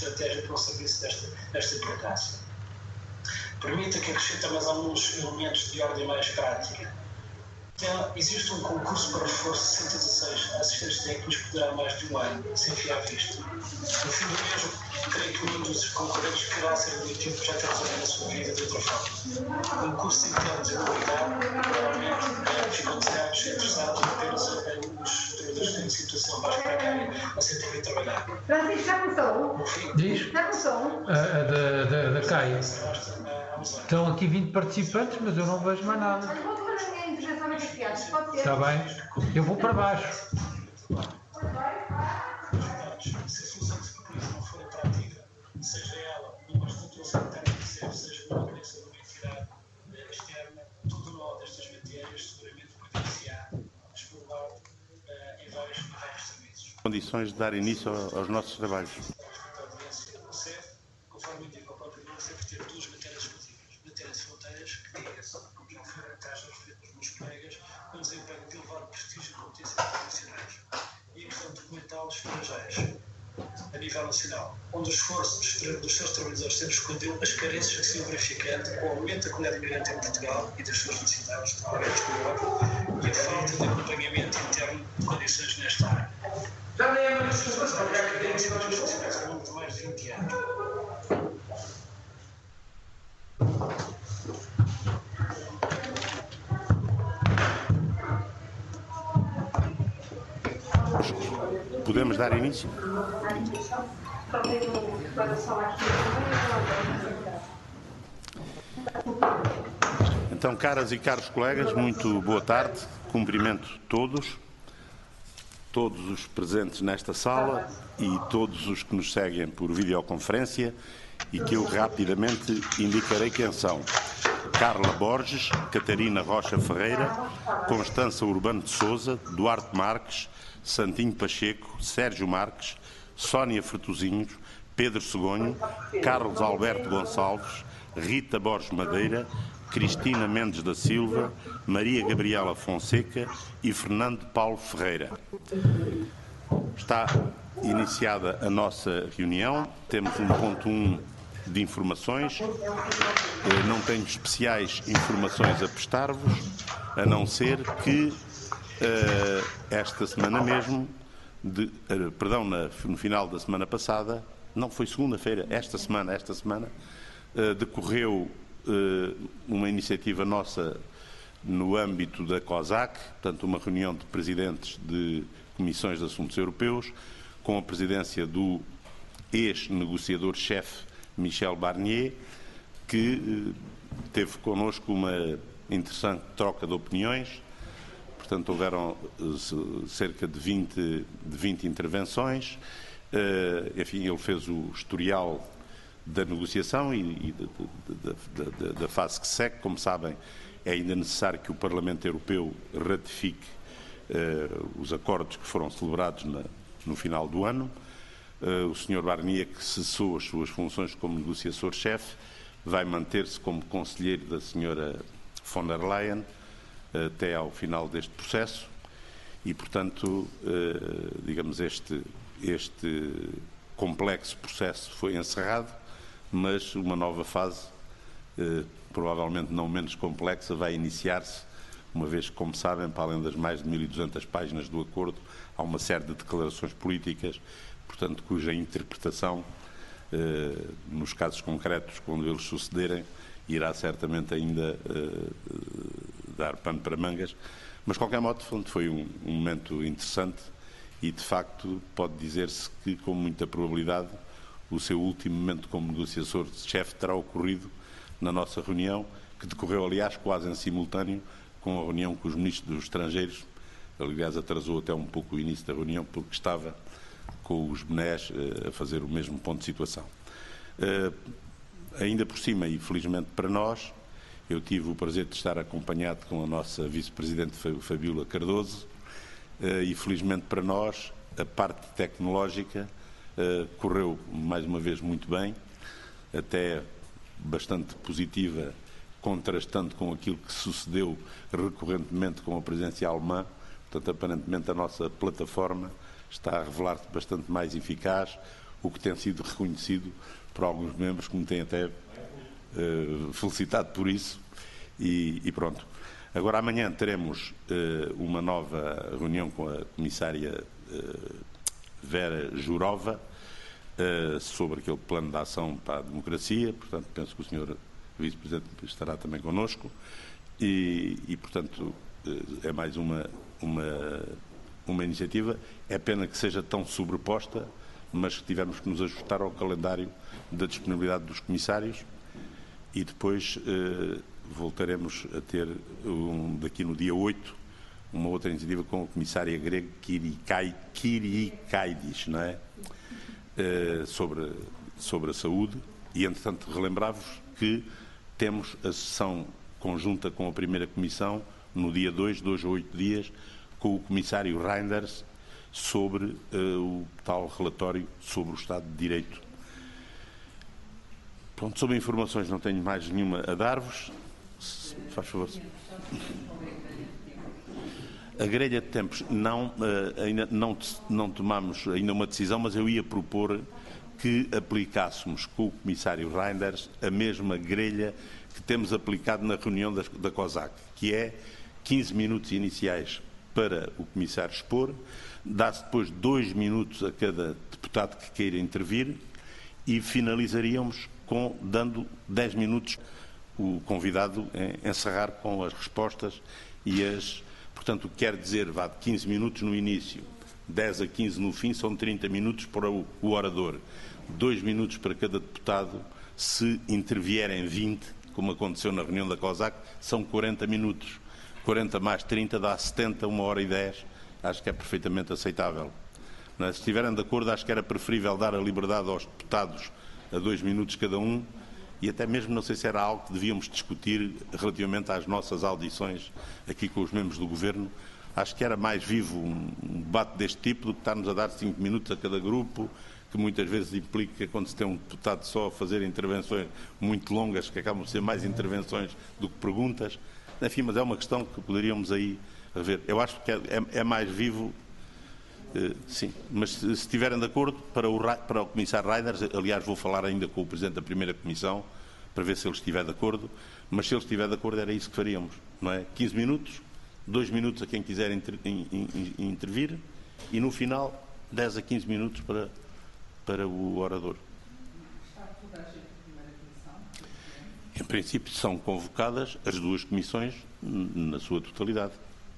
estratégia para o serviço desta eficácia. Permita que acrescente mais alguns elementos de ordem mais prática. Existe um concurso para reforço de 116 assistentes técnicos que durará mais de um ano, sem fim à vista. No fim do mesmo, creio que um dos concorrentes querá ser admitido para já resolver a sua vida de outra forma. Concurso interno de qualidade, normalmente, ficam desejados interessados apenas os trabalhadores em situação mais precária a serem trabalhar. Francisco, já começou? Diz? Já começou? Da CAI. Estão aqui 20 participantes, mas eu não vejo mais nada. Está bem? Eu vou para baixo. Se a solução que se propôs não for prática, seja ela numa estrutura sanitária que seja numa organização de uma entidade externa, todo o nó destas matérias seguramente poder-se-á explorar em vários serviços. Condições de dar início aos nossos trabalhos. Conforme indica o próprio Ministério, ter duas matérias exclusivas. Matéria de fronteiras, que diga-se, como já foi a taxa referida pelos meus colegas, com desempenho de elevado prestígio e competências internacionais. E a questão documental dos estrangeiros, a nível nacional, onde o esforço dos seus trabalhadores sempre escondeu as carências que se iam verificando com o aumento da comunidade imigrante em Portugal e das suas necessidades de trabalhos com Europa e a falta de acompanhamento interno de condições nesta área. Já nem é muito difícil, ao longo de mais de 20 anos. Podemos dar início? Então, caras e caros colegas, muito boa tarde. Cumprimento todos os presentes nesta sala e todos os que nos seguem por videoconferência e que eu rapidamente indicarei quem são. Carla Borges, Catarina Rocha Ferreira, Constança Urbano de Sousa, Duarte Marques, Santinho Pacheco, Sérgio Marques, Sónia Fertuzinhos, Pedro Segonho, Carlos Alberto Gonçalves, Rita Borges Madeira, Cristina Mendes da Silva, Maria Gabriela Fonseca e Fernando Paulo Ferreira. Está iniciada a nossa reunião. Temos um ponto 1 de informações. Não tenho especiais informações a prestar-vos, a não ser que esta semana mesmo, no final da semana passada, não foi segunda-feira, esta semana, decorreu uma iniciativa nossa no âmbito da COSAC, portanto uma reunião de presidentes de comissões de assuntos europeus, com a presidência do ex-negociador-chefe Michel Barnier, que teve connosco uma interessante troca de opiniões. Portanto, houveram cerca de 20 intervenções. Enfim, ele fez o historial da negociação e da fase que segue. Como sabem, é ainda necessário que o Parlamento Europeu ratifique os acordos que foram celebrados no final do ano. O Sr. Barnier, que cessou as suas funções como negociador-chefe, vai manter-se como conselheiro da Sra. von der Leyen até ao final deste processo e, portanto, digamos, este complexo processo foi encerrado, mas uma nova fase, provavelmente não menos complexa, vai iniciar-se, uma vez que, como sabem, para além das mais de 1.200 páginas do acordo, há uma série de declarações políticas, portanto, cuja interpretação, nos casos concretos, quando eles sucederem, irá certamente ainda dar pano para mangas. Mas, de qualquer modo, foi um momento interessante e, de facto, pode dizer-se que, com muita probabilidade, o seu último momento como negociador-chefe terá ocorrido na nossa reunião, que decorreu, aliás, quase em simultâneo com a reunião com os ministros dos estrangeiros. Aliás, atrasou até um pouco o início da reunião, porque estava com os BNEs a fazer o mesmo ponto de situação. Ainda por cima, e felizmente para nós, eu tive o prazer de estar acompanhado com a nossa vice-presidente Fabíola Cardoso e felizmente para nós a parte tecnológica correu mais uma vez muito bem, até bastante positiva, contrastando com aquilo que sucedeu recorrentemente com a presidência alemã. Portanto, aparentemente a nossa plataforma está a revelar-se bastante mais eficaz. o que tem sido reconhecido por alguns membros que me têm até felicitado por isso, e pronto. Agora amanhã teremos uma nova reunião com a comissária Vera Jourova sobre aquele plano de ação para a democracia. Portanto, penso que o Sr. Vice-Presidente estará também connosco e portanto, é mais uma iniciativa. É pena que seja tão sobreposta, mas que tivemos que nos ajustar ao calendário da disponibilidade dos comissários e depois voltaremos a ter, daqui no dia 8, uma outra iniciativa com a comissária grega Kyriakides, não é? Sobre a saúde. E, entretanto, relembrar-vos que temos a sessão conjunta com a primeira comissão no dia 2 a 8 dias, com o comissário Reinders, sobre o tal relatório sobre o Estado de Direito. Pronto, sobre informações não tenho mais nenhuma a dar-vos. Faz favor. A grelha de tempos, ainda não tomamos ainda uma decisão, mas eu ia propor que aplicássemos com o comissário Reinders a mesma grelha que temos aplicado na reunião da COSAC, que é 15 minutos iniciais para o comissário expor, dá-se depois 2 minutos a cada deputado que queira intervir e finalizaríamos dando 10 minutos o convidado encerrar com as respostas e portanto, o que quer dizer, vá de 15 minutos no início, 10 a 15 no fim, são 30 minutos para o orador. 2 minutos para cada deputado, se intervierem 20, como aconteceu na reunião da COSAC, são 40 minutos. 40 mais 30 dá 70, 1h10, acho que é perfeitamente aceitável. Não é? Se estiverem de acordo, acho que era preferível dar a liberdade aos deputados a 2 minutos cada um, e até mesmo não sei se era algo que devíamos discutir relativamente às nossas audições aqui com os membros do Governo. Acho que era mais vivo um debate deste tipo do que estarmos a dar 5 minutos a cada grupo, que muitas vezes implica, quando se tem um deputado só, a fazer intervenções muito longas, que acabam de ser mais intervenções do que perguntas. Enfim, mas é uma questão que poderíamos aí rever. Eu acho que é mais vivo, sim, mas se estiverem de acordo, para o comissário Reinders, aliás, vou falar ainda com o Presidente da Primeira Comissão, para ver se ele estiver de acordo, mas se ele estiver de acordo era isso que faríamos, não é? 15 minutos, 2 minutos a quem quiser intervir e no final 10 a 15 minutos para o orador. Está toda a gente da Primeira Comissão? Em princípio são convocadas as 2 comissões na sua totalidade.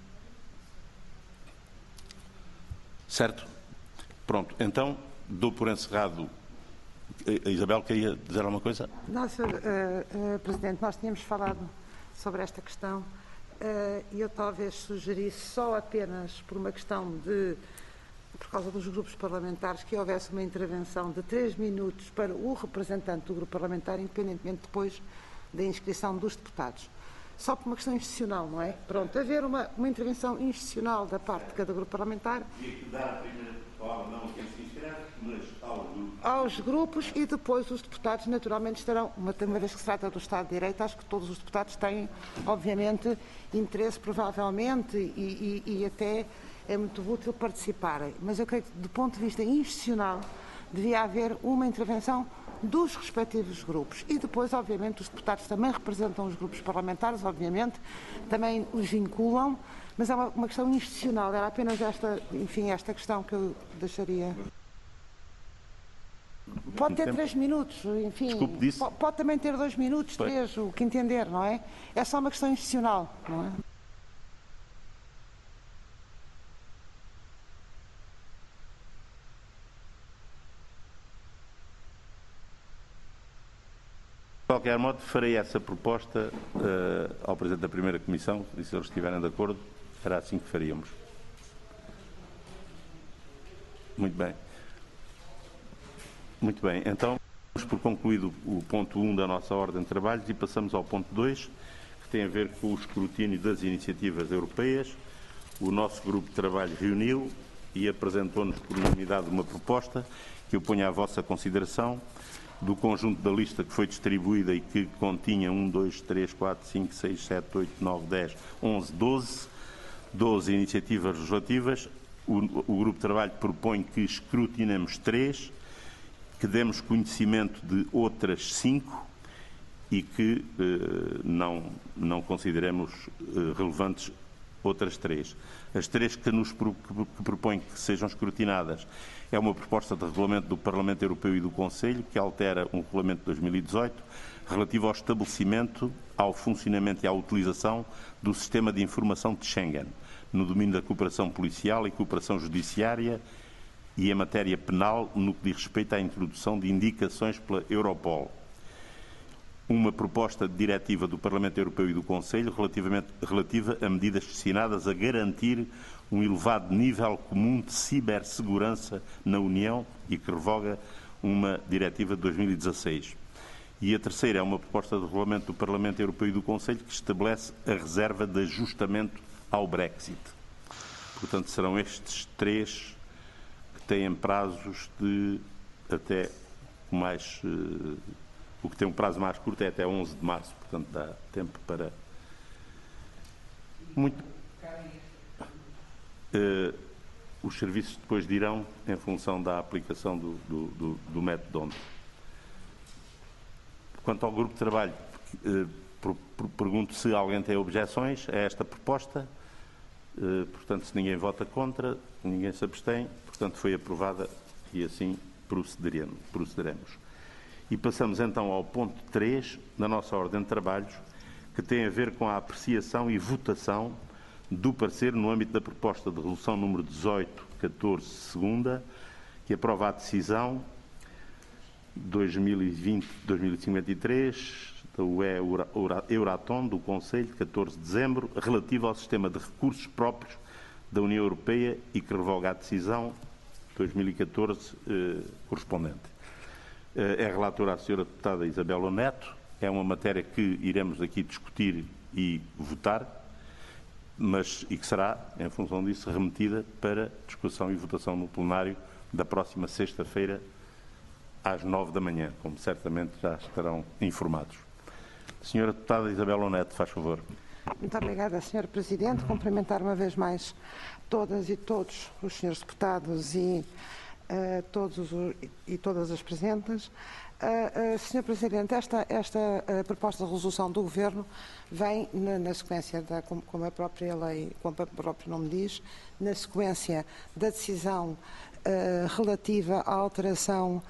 Certo? Pronto, então dou por encerrado. A Isabel queria dizer alguma coisa? Não, Sr. Presidente, nós tínhamos falado sobre esta questão e eu talvez sugerisse só apenas por uma questão por causa dos grupos parlamentares, que houvesse uma intervenção de 3 minutos para o representante do grupo parlamentar, independentemente depois da inscrição dos deputados. Só por uma questão institucional, não é? Pronto, haver uma intervenção institucional da parte de cada grupo parlamentar. E dar a primeira palavra não a quem se inscreve, mas aos grupos e depois os deputados naturalmente estarão, uma vez que se trata do Estado de Direito, acho que todos os deputados têm, obviamente, interesse provavelmente e até é muito útil participarem. Mas eu creio que, do ponto de vista institucional, devia haver uma intervenção dos respectivos grupos. E depois, obviamente, os deputados também representam os grupos parlamentares, obviamente, também os vinculam, mas é uma questão institucional. Era apenas esta questão que eu deixaria. Pode ter 3 minutos, enfim, pode também ter 2 minutos, 3, o que entender, não é? É só uma questão institucional, não é? De qualquer modo, farei essa proposta ao Presidente da Primeira Comissão, e se eles estiverem de acordo, será assim que faríamos. Muito bem. Muito bem, então, damos por concluído o ponto 1 da nossa ordem de trabalhos e passamos ao ponto 2, que tem a ver com o escrutínio das iniciativas europeias. O nosso grupo de trabalho reuniu e apresentou-nos por unanimidade uma proposta que eu ponho à vossa consideração, do conjunto da lista que foi distribuída e que continha 1, 2, 3, 4, 5, 6, 7, 8, 9, 10, 11, 12 iniciativas legislativas. O grupo de trabalho propõe que escrutinemos 3 que demos conhecimento de outras 5 e que não consideremos relevantes outras 3. As 3 que propõem que sejam escrutinadas é uma proposta de regulamento do Parlamento Europeu e do Conselho, que altera um regulamento de 2018, relativo ao estabelecimento, ao funcionamento e à utilização do Sistema de Informação de Schengen, no domínio da cooperação policial e cooperação judiciária e em matéria penal, no que diz respeito à introdução de indicações pela Europol. Uma proposta de diretiva do Parlamento Europeu e do Conselho relativa a medidas destinadas a garantir um elevado nível comum de cibersegurança na União e que revoga uma diretiva de 2016. E a terceira é uma proposta de regulamento do Parlamento Europeu e do Conselho que estabelece a reserva de ajustamento ao Brexit. Portanto, serão estes 3 que têm prazos de até mais... O que tem um prazo mais curto é até 11 de março, portanto dá tempo para... Os serviços depois dirão em função da aplicação do método OND. Quanto ao grupo de trabalho, pergunto se alguém tem objeções a esta proposta. Portanto, se ninguém vota contra, ninguém se abstém, portanto foi aprovada e assim procederemos. E passamos então ao ponto 3 da nossa ordem de trabalhos, que tem a ver com a apreciação e votação do parecer no âmbito da proposta de resolução número 1814, segunda, que aprova a decisão 2020-2053 da UE Euratom do Conselho de 14 de dezembro, relativa ao sistema de recursos próprios da União Europeia e que revoga a decisão 2014 correspondente. É relatora a senhora deputada Isabel Neto. É uma matéria que iremos aqui discutir e votar, e que será, em função disso, remetida para discussão e votação no plenário da próxima sexta-feira, às 9 da manhã, como certamente já estarão informados. Senhora deputada Isabel Neto, faz favor. Muito obrigada, Sr. Presidente. Cumprimentar uma vez mais todas e todos os senhores deputados e todas as presentes. Sr. Presidente, esta proposta de resolução do Governo vem na sequência, como a própria lei, como o próprio nome diz, na sequência da decisão relativa à alteração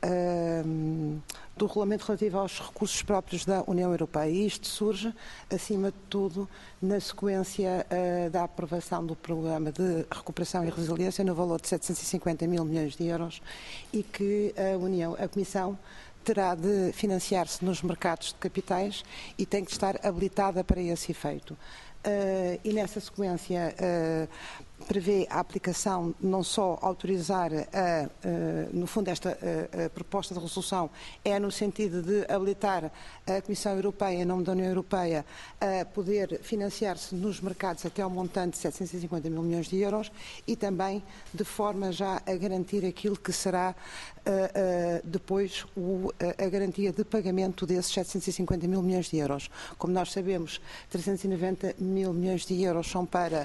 do regulamento relativo aos recursos próprios da União Europeia. E isto surge, acima de tudo, na sequência da aprovação do Programa de Recuperação e Resiliência no valor de 750 mil milhões de euros e que a Comissão terá de financiar-se nos mercados de capitais e tem que estar habilitada para esse efeito. E nessa sequência prevê a aplicação, não só autorizar, no fundo esta proposta de resolução é no sentido de habilitar a Comissão Europeia, em nome da União Europeia, a poder financiar-se nos mercados até ao montante de 750 mil milhões de euros e também de forma já a garantir aquilo que será depois a garantia de pagamento desses 750 mil milhões de euros. Como nós sabemos, 390 mil milhões de euros são para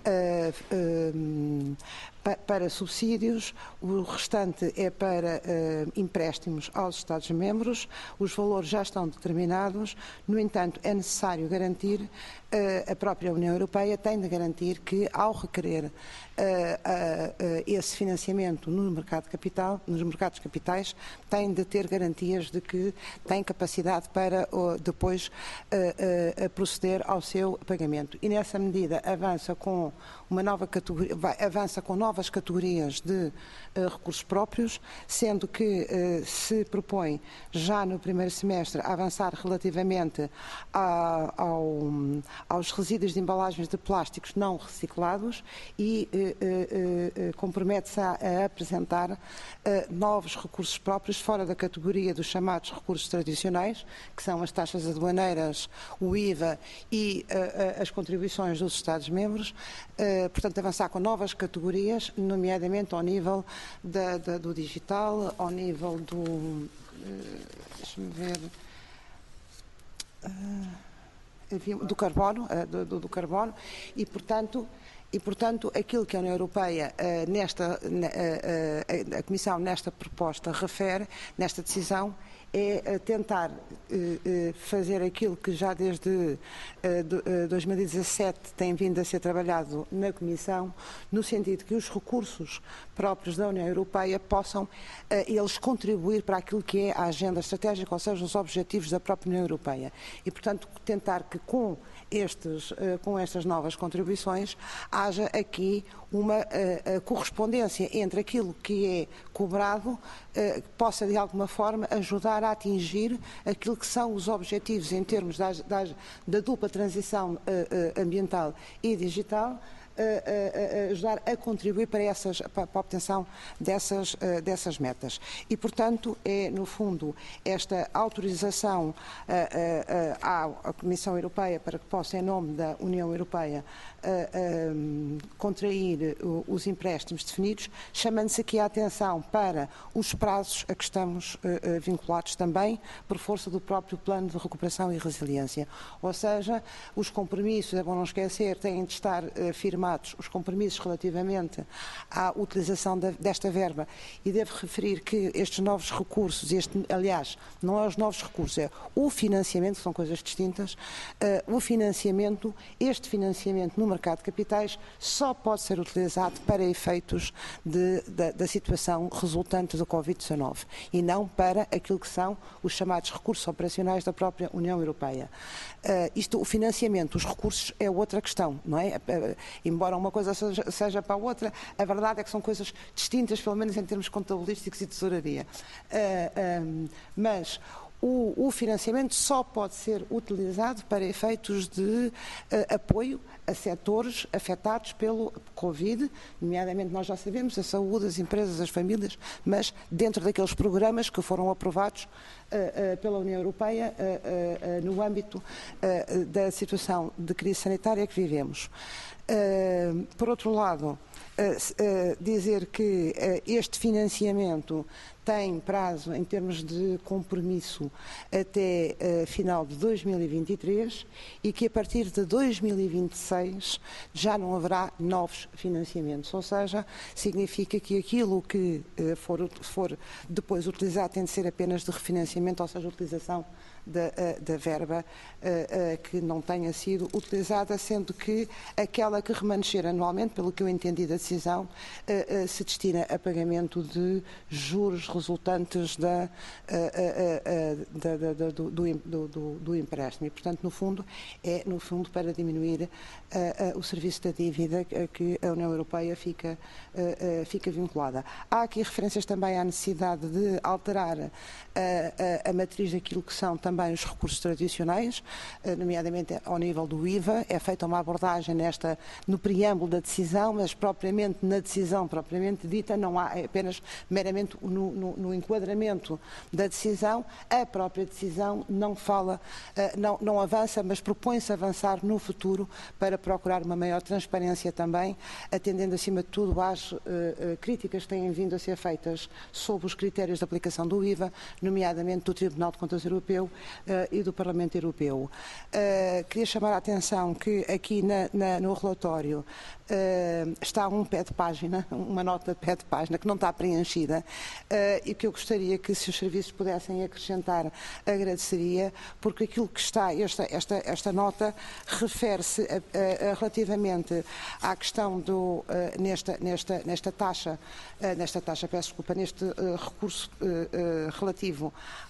subsídios, o restante é para empréstimos aos Estados-membros, os valores já estão determinados, no entanto é necessário garantir, a própria União Europeia tem de garantir que ao requerer esse financiamento no mercado de capital, nos mercados capitais, tem de ter garantias de que tem capacidade para depois proceder ao seu pagamento. E nessa medida avança com uma nova categoria, avança com novas categorias de recursos próprios, sendo que se propõe já no primeiro semestre avançar relativamente aos resíduos de embalagens de plásticos não reciclados e compromete-se a apresentar novos recursos próprios fora da categoria dos chamados recursos tradicionais, que são as taxas aduaneiras, o IVA e as contribuições dos Estados-membros, portanto avançar com novas categorias, nomeadamente ao nível do digital, ao nível do... deixa-me ver... do carbono, e, portanto, E, portanto, aquilo que a União Europeia, a Comissão, nesta proposta, refere, nesta decisão, é tentar fazer aquilo que já desde 2017 tem vindo a ser trabalhado na Comissão, no sentido que os recursos próprios da União Europeia possam eles contribuir para aquilo que é a agenda estratégica, ou seja, os objetivos da própria União Europeia. E, portanto, tentar que com estas novas contribuições haja aqui uma correspondência entre aquilo que é cobrado, possa de alguma forma ajudar a atingir aquilo que são os objetivos em termos da dupla transição ambiental e digital, ajudar a contribuir para a obtenção dessas metas. E, portanto, é, no fundo, esta autorização à Comissão Europeia para que possa, em nome da União Europeia, contrair os empréstimos definidos, chamando-se aqui a atenção para os prazos a que estamos vinculados também, por força do próprio Plano de Recuperação e Resiliência. Ou seja, os compromissos, é bom não esquecer, têm de estar firmados os compromissos relativamente à utilização desta verba, e devo referir que estes novos recursos, aliás, não é os novos recursos, é o financiamento, são coisas distintas, este financiamento no mercado de capitais só pode ser utilizado para efeitos da situação resultante do Covid-19 e não para aquilo que são os chamados recursos operacionais da própria União Europeia. O financiamento, os recursos é outra questão, não é? Embora uma coisa seja para a outra, a verdade é que são coisas distintas, pelo menos em termos contabilísticos e tesouraria. Mas o financiamento só pode ser utilizado para efeitos de apoio a setores afetados pelo Covid, nomeadamente, nós já sabemos, a saúde, as empresas, as famílias, mas dentro daqueles programas que foram aprovados pela União Europeia no âmbito da situação de crise sanitária que vivemos. Por outro lado, dizer que este financiamento tem prazo em termos de compromisso até final de 2023 e que a partir de 2026 já não haverá novos financiamentos, ou seja, significa que aquilo que for depois utilizado tem de ser apenas de refinanciamento, ou seja, utilização da verba que não tenha sido utilizada, sendo que aquela que remanescer anualmente, pelo que eu entendi da decisão, se destina a pagamento de juros resultantes do empréstimo. E, portanto, no fundo, para diminuir o serviço da dívida a que a União Europeia fica vinculada. Há aqui referências também à necessidade de alterar a matriz daquilo que são também os recursos tradicionais, nomeadamente ao nível do IVA. É feita uma abordagem no preâmbulo da decisão, mas propriamente na decisão propriamente dita não há, é apenas meramente no enquadramento da decisão. A própria decisão não fala, não avança, mas propõe-se avançar no futuro para procurar uma maior transparência também, atendendo acima de tudo às críticas que têm vindo a ser feitas sobre os critérios de aplicação do IVA, nomeadamente do Tribunal de Contas Europeu e do Parlamento Europeu. Queria chamar a atenção que aqui no relatório está um pé de página, uma nota de pé de página que não está preenchida e que eu gostaria que, se os serviços pudessem acrescentar, agradeceria, porque aquilo que está, esta nota refere-se relativamente à questão nesta taxa, peço desculpa, neste recurso relativo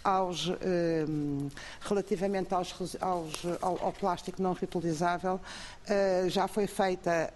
relativamente ao plástico não reutilizável. Já foi feita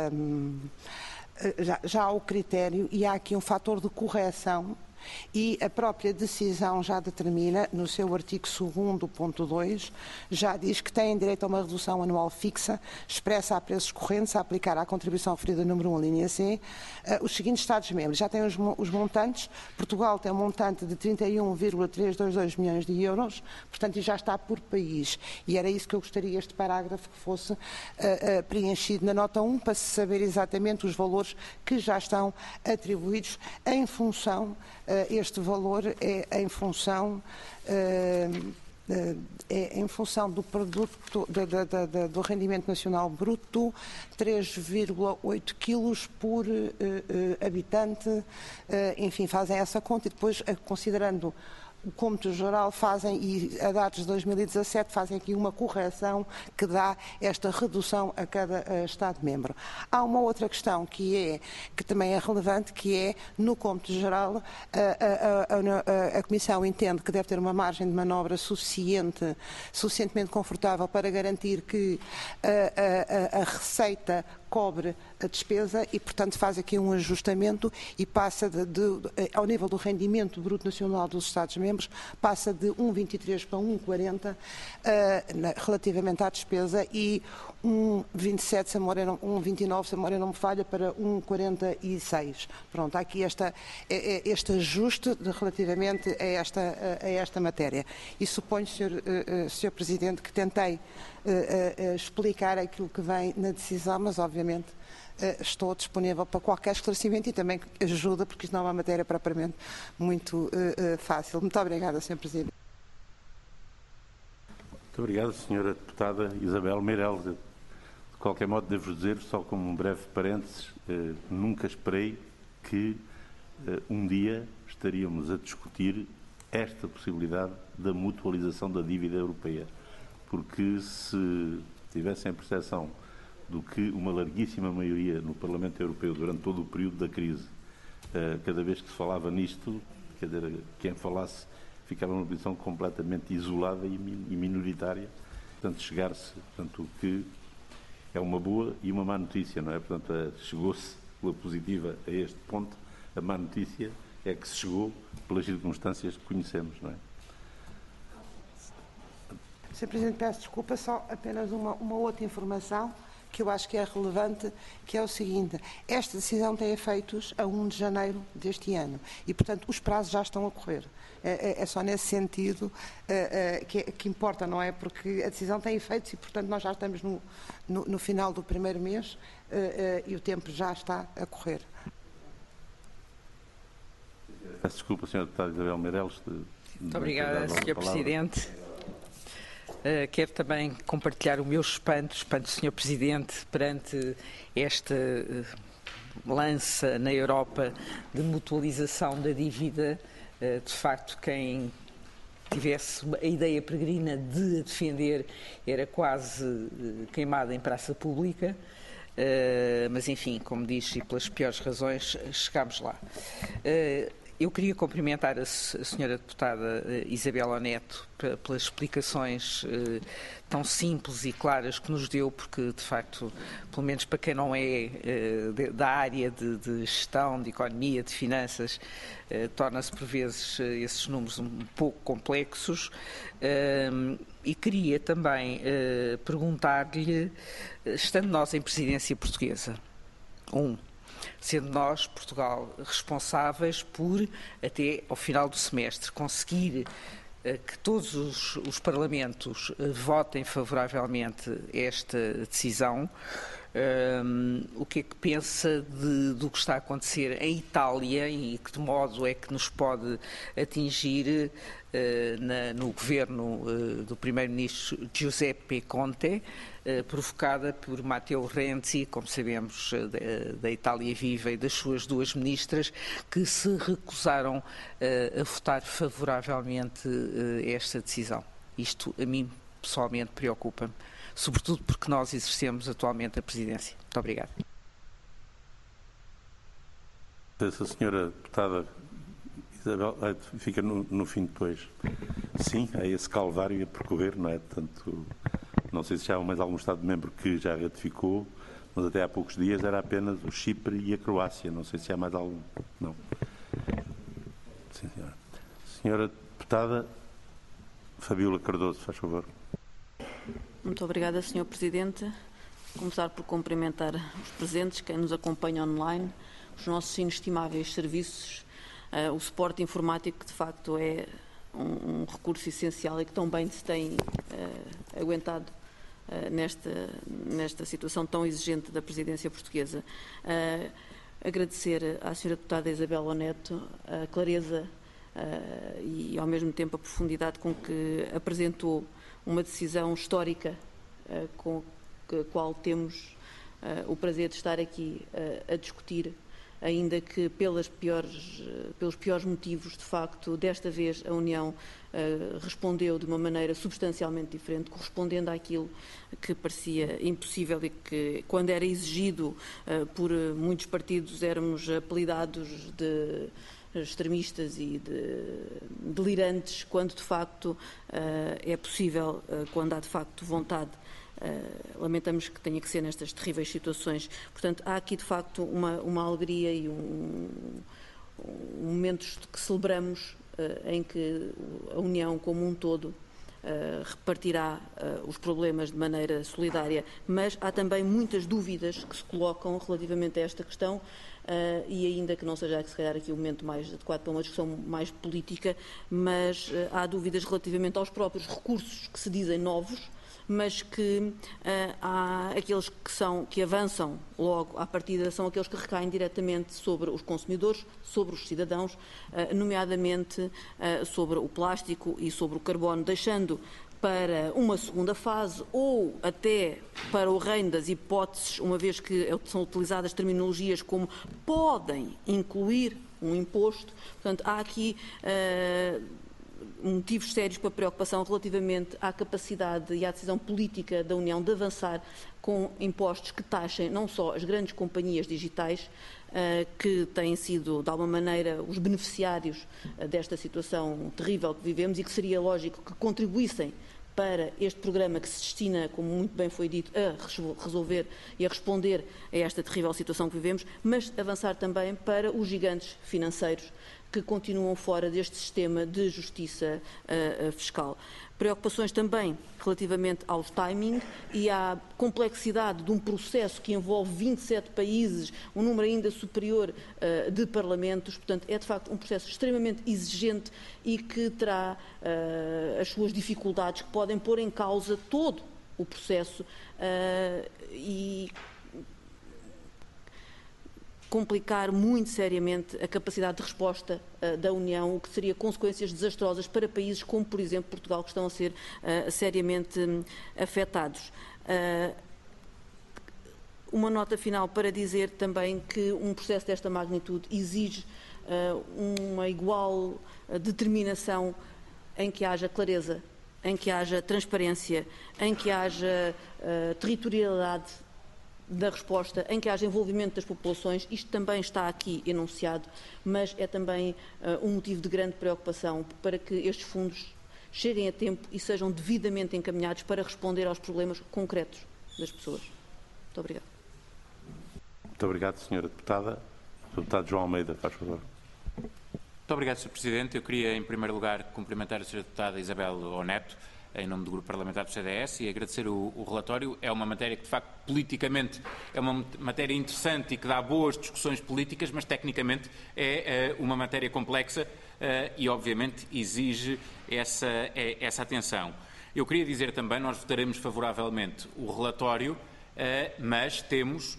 já há o critério e há aqui um fator de correção, e a própria decisão já determina, no seu artigo 2º.2, já diz que têm direito a uma redução anual fixa, expressa a preços correntes, a aplicar à contribuição referida número 1, linha C, os seguintes Estados-membros. Já têm os montantes. Portugal tem um montante de 31,322 milhões de euros, portanto, e já está por país. E era isso que eu gostaria, este parágrafo, que fosse preenchido na nota 1, para se saber exatamente os valores que já estão atribuídos em função. Este valor é em função é em função do produto do rendimento nacional bruto 3,8 quilos por habitante, enfim, fazem essa conta e depois, considerando o cômputo geral, fazem, e a dados de 2017, fazem aqui uma correção que dá esta redução a cada Estado-membro. Há uma outra questão que também é relevante, que é, no cômputo geral, a Comissão entende que deve ter uma margem de manobra suficientemente confortável para garantir que a receita cobre a despesa e, portanto, faz aqui um ajustamento e passa ao nível do rendimento bruto nacional dos Estados-membros, passa de 1,23 para 1,40 relativamente à despesa e 1,27, 1,29, se a memória não me falha, para 1,46. Pronto, há aqui este ajuste relativamente a esta matéria. E suponho, Sr. Presidente, que tentei explicar aquilo que vem na decisão, mas obviamente estou disponível para qualquer esclarecimento e também ajuda, porque isto não é uma matéria propriamente muito fácil. Muito obrigada, Sr. Presidente. Muito obrigado, Sra. Deputada Isabel Meirelles. De qualquer modo, devo dizer, só como um breve parênteses, nunca esperei que um dia estaríamos a discutir esta possibilidade da mutualização da dívida europeia. Porque se tivessem a percepção do que uma larguíssima maioria no Parlamento Europeu, durante todo o período da crise, cada vez que se falava nisto, quer dizer, quem falasse ficava numa posição completamente isolada e minoritária. Portanto, chegar-se, portanto, o que é uma boa e uma má notícia, não é? Portanto, chegou-se pela positiva a este ponto, a má notícia é que se chegou pelas circunstâncias que conhecemos, não é? Sr. Presidente, peço desculpa, só apenas uma outra informação que eu acho que é relevante, que é o seguinte: esta decisão tem efeitos a 1 de janeiro deste ano e, portanto, os prazos já estão a correr. É só nesse sentido que importa, não é? Porque a decisão tem efeitos e, portanto, nós já estamos no final do primeiro mês e o tempo já está a correr. Peço desculpa, Sra. Deputada Isabel Meirelles. Muito obrigada, Sr. Presidente. Quero também compartilhar o meu espanto, Sr. Presidente, perante esta lança na Europa de mutualização da dívida. De facto, quem tivesse a ideia peregrina de a defender era quase queimada em praça pública. Mas, enfim, como diz, e pelas piores razões, chegámos lá. Eu queria cumprimentar a Sra. Deputada Isabel Neto pelas explicações tão simples e claras que nos deu, porque, de facto, pelo menos para quem não é da área de gestão, de economia, de finanças, torna-se por vezes esses números um pouco complexos. E queria também perguntar-lhe, estando nós em presidência portuguesa, sendo nós, Portugal, responsáveis por, até ao final do semestre, conseguir que todos os parlamentos votem favoravelmente esta decisão, o que é que pensa do que está a acontecer em Itália e que de modo é que nos pode atingir no governo do primeiro-ministro Giuseppe Conte, provocada por Matteo Renzi, como sabemos, da Itália Viva, e das suas duas ministras, que se recusaram a votar favoravelmente esta decisão. Isto, a mim, pessoalmente, preocupa-me, sobretudo porque nós exercemos atualmente a presidência. Muito obrigada. A senhora deputada Isabel fica no fim depois. Sim, é esse calvário a percorrer, não é? Portanto, não sei se já há mais algum Estado-membro que já ratificou, mas até há poucos dias era apenas o Chipre e a Croácia. Não sei se há mais algum. Não. Sim, senhora. Senhora deputada Fabíola Cardoso, faz favor. Muito obrigada, Sr. Presidente. Começar por cumprimentar os presentes, quem nos acompanha online, os nossos inestimáveis serviços, o suporte informático, que de facto é um recurso essencial e que tão bem se tem aguentado nesta situação tão exigente da presidência portuguesa. Agradecer à Sra. Deputada Isabel Neto a clareza e, ao mesmo tempo, a profundidade com que apresentou uma decisão histórica com a qual temos o prazer de estar aqui a discutir, ainda que pelos piores motivos. De facto, desta vez a União respondeu de uma maneira substancialmente diferente, correspondendo àquilo que parecia impossível e que, quando era exigido por muitos partidos, éramos apelidados de extremistas e de delirantes, quando de facto é possível, quando há de facto vontade. Lamentamos que tenha que ser nestas terríveis situações. Portanto, há aqui de facto uma alegria e um momentos que celebramos em que a União como um todo repartirá os problemas de maneira solidária, mas há também muitas dúvidas que se colocam relativamente a esta questão, e ainda que não seja se calhar aqui o momento mais adequado para uma discussão mais política, mas há dúvidas relativamente aos próprios recursos que se dizem novos, mas que há aqueles que avançam logo à partida, são aqueles que recaem diretamente sobre os consumidores, sobre os cidadãos, nomeadamente sobre o plástico e sobre o carbono, deixando para uma segunda fase ou até para o reino das hipóteses, uma vez que são utilizadas terminologias como podem incluir um imposto. Portanto, há aqui motivos sérios para preocupação relativamente à capacidade e à decisão política da União de avançar com impostos que taxem não só as grandes companhias digitais, que têm sido, de alguma maneira, os beneficiários desta situação terrível que vivemos e que seria lógico que contribuíssem para este programa que se destina, como muito bem foi dito, a resolver e a responder a esta terrível situação que vivemos, mas avançar também para os gigantes financeiros que continuam fora deste sistema de justiça fiscal. Preocupações também relativamente aos timing e à complexidade de um processo que envolve 27 países, um número ainda superior de parlamentos. Portanto, é de facto um processo extremamente exigente e que terá as suas dificuldades, que podem pôr em causa todo o processo e complicar muito seriamente a capacidade de resposta da União, o que seria consequências desastrosas para países como, por exemplo, Portugal, que estão a ser seriamente afetados. Uma nota final para dizer também que um processo desta magnitude exige uma igual determinação em que haja clareza, em que haja transparência, em que haja territorialidade da resposta, em que haja envolvimento das populações. Isto também está aqui enunciado, mas é também um motivo de grande preocupação para que estes fundos cheguem a tempo e sejam devidamente encaminhados para responder aos problemas concretos das pessoas. Muito obrigada. Muito obrigado, Sra. Deputada. O deputado João Almeida, faz favor. Muito obrigado, Sr. Presidente. Eu queria, em primeiro lugar, cumprimentar a Sra. Deputada Isabel Oneto, em nome do Grupo Parlamentar do CDS, e agradecer o relatório. É uma matéria que, de facto, politicamente é uma matéria interessante e que dá boas discussões políticas, mas tecnicamente é uma matéria complexa e, obviamente, exige essa atenção. Eu queria dizer também, nós votaremos favoravelmente o relatório, mas temos,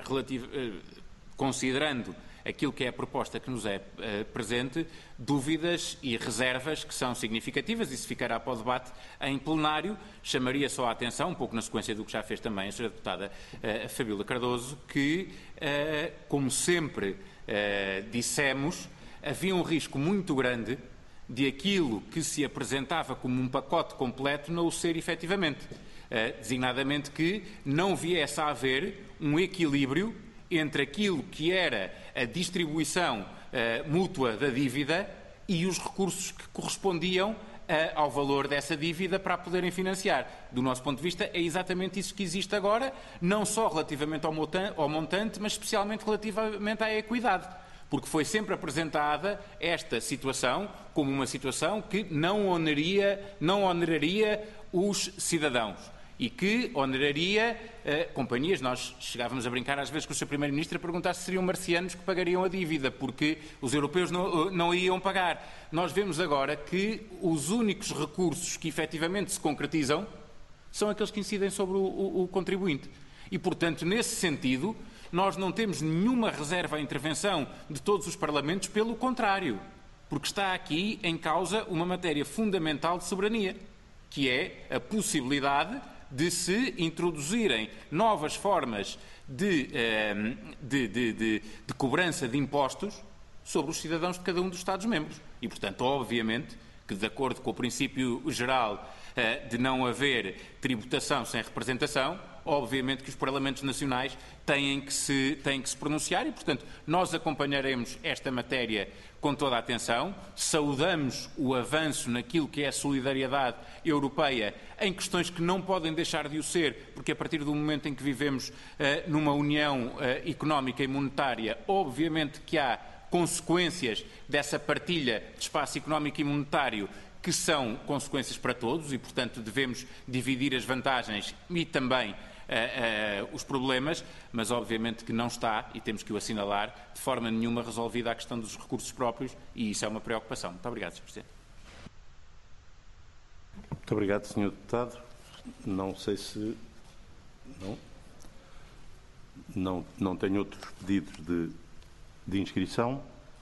considerando aquilo que é a proposta que nos é presente, dúvidas e reservas que são significativas. Isso ficará para o debate em plenário. Chamaria só a atenção, um pouco na sequência do que já fez também a Sra. Deputada Fabíola Cardoso, que, como sempre dissemos, havia um risco muito grande de aquilo que se apresentava como um pacote completo não o ser efetivamente. Designadamente que não viesse a haver um equilíbrio entre aquilo que era a distribuição mútua da dívida e os recursos que correspondiam ao valor dessa dívida para a poderem financiar. Do nosso ponto de vista, é exatamente isso que existe agora, não só relativamente ao montante, mas especialmente relativamente à equidade. Porque foi sempre apresentada esta situação como uma situação que não oneraria os cidadãos e que oneraria companhias. Nós chegávamos a brincar às vezes com o Sr. Primeiro-Ministro a perguntar se seriam marcianos que pagariam a dívida, porque os europeus não iam pagar. Nós vemos agora que os únicos recursos que efetivamente se concretizam são aqueles que incidem sobre o contribuinte. E, portanto, nesse sentido, nós não temos nenhuma reserva à intervenção de todos os parlamentos, pelo contrário. porque está aqui em causa uma matéria fundamental de soberania, que é a possibilidade de se introduzirem novas formas de cobrança de impostos sobre os cidadãos de cada um dos Estados-membros. E, portanto, obviamente, que de acordo com o princípio geral de não haver tributação sem representação, obviamente que os Parlamentos Nacionais têm que se pronunciar e, portanto, nós acompanharemos esta matéria com toda a atenção, saudamos o avanço naquilo que é a solidariedade europeia em questões que não podem deixar de o ser, porque a partir do momento em que vivemos numa união económica e monetária, obviamente que há consequências dessa partilha de espaço económico e monetário que são consequências para todos e, portanto, devemos dividir as vantagens e também os problemas, mas obviamente que não está, e temos que o assinalar, de forma nenhuma resolvida a questão dos recursos próprios e isso é uma preocupação. Muito obrigado, Sr. Presidente. Muito obrigado, Sr. Deputado. Não sei se... Não tenho outros pedidos de inscrição.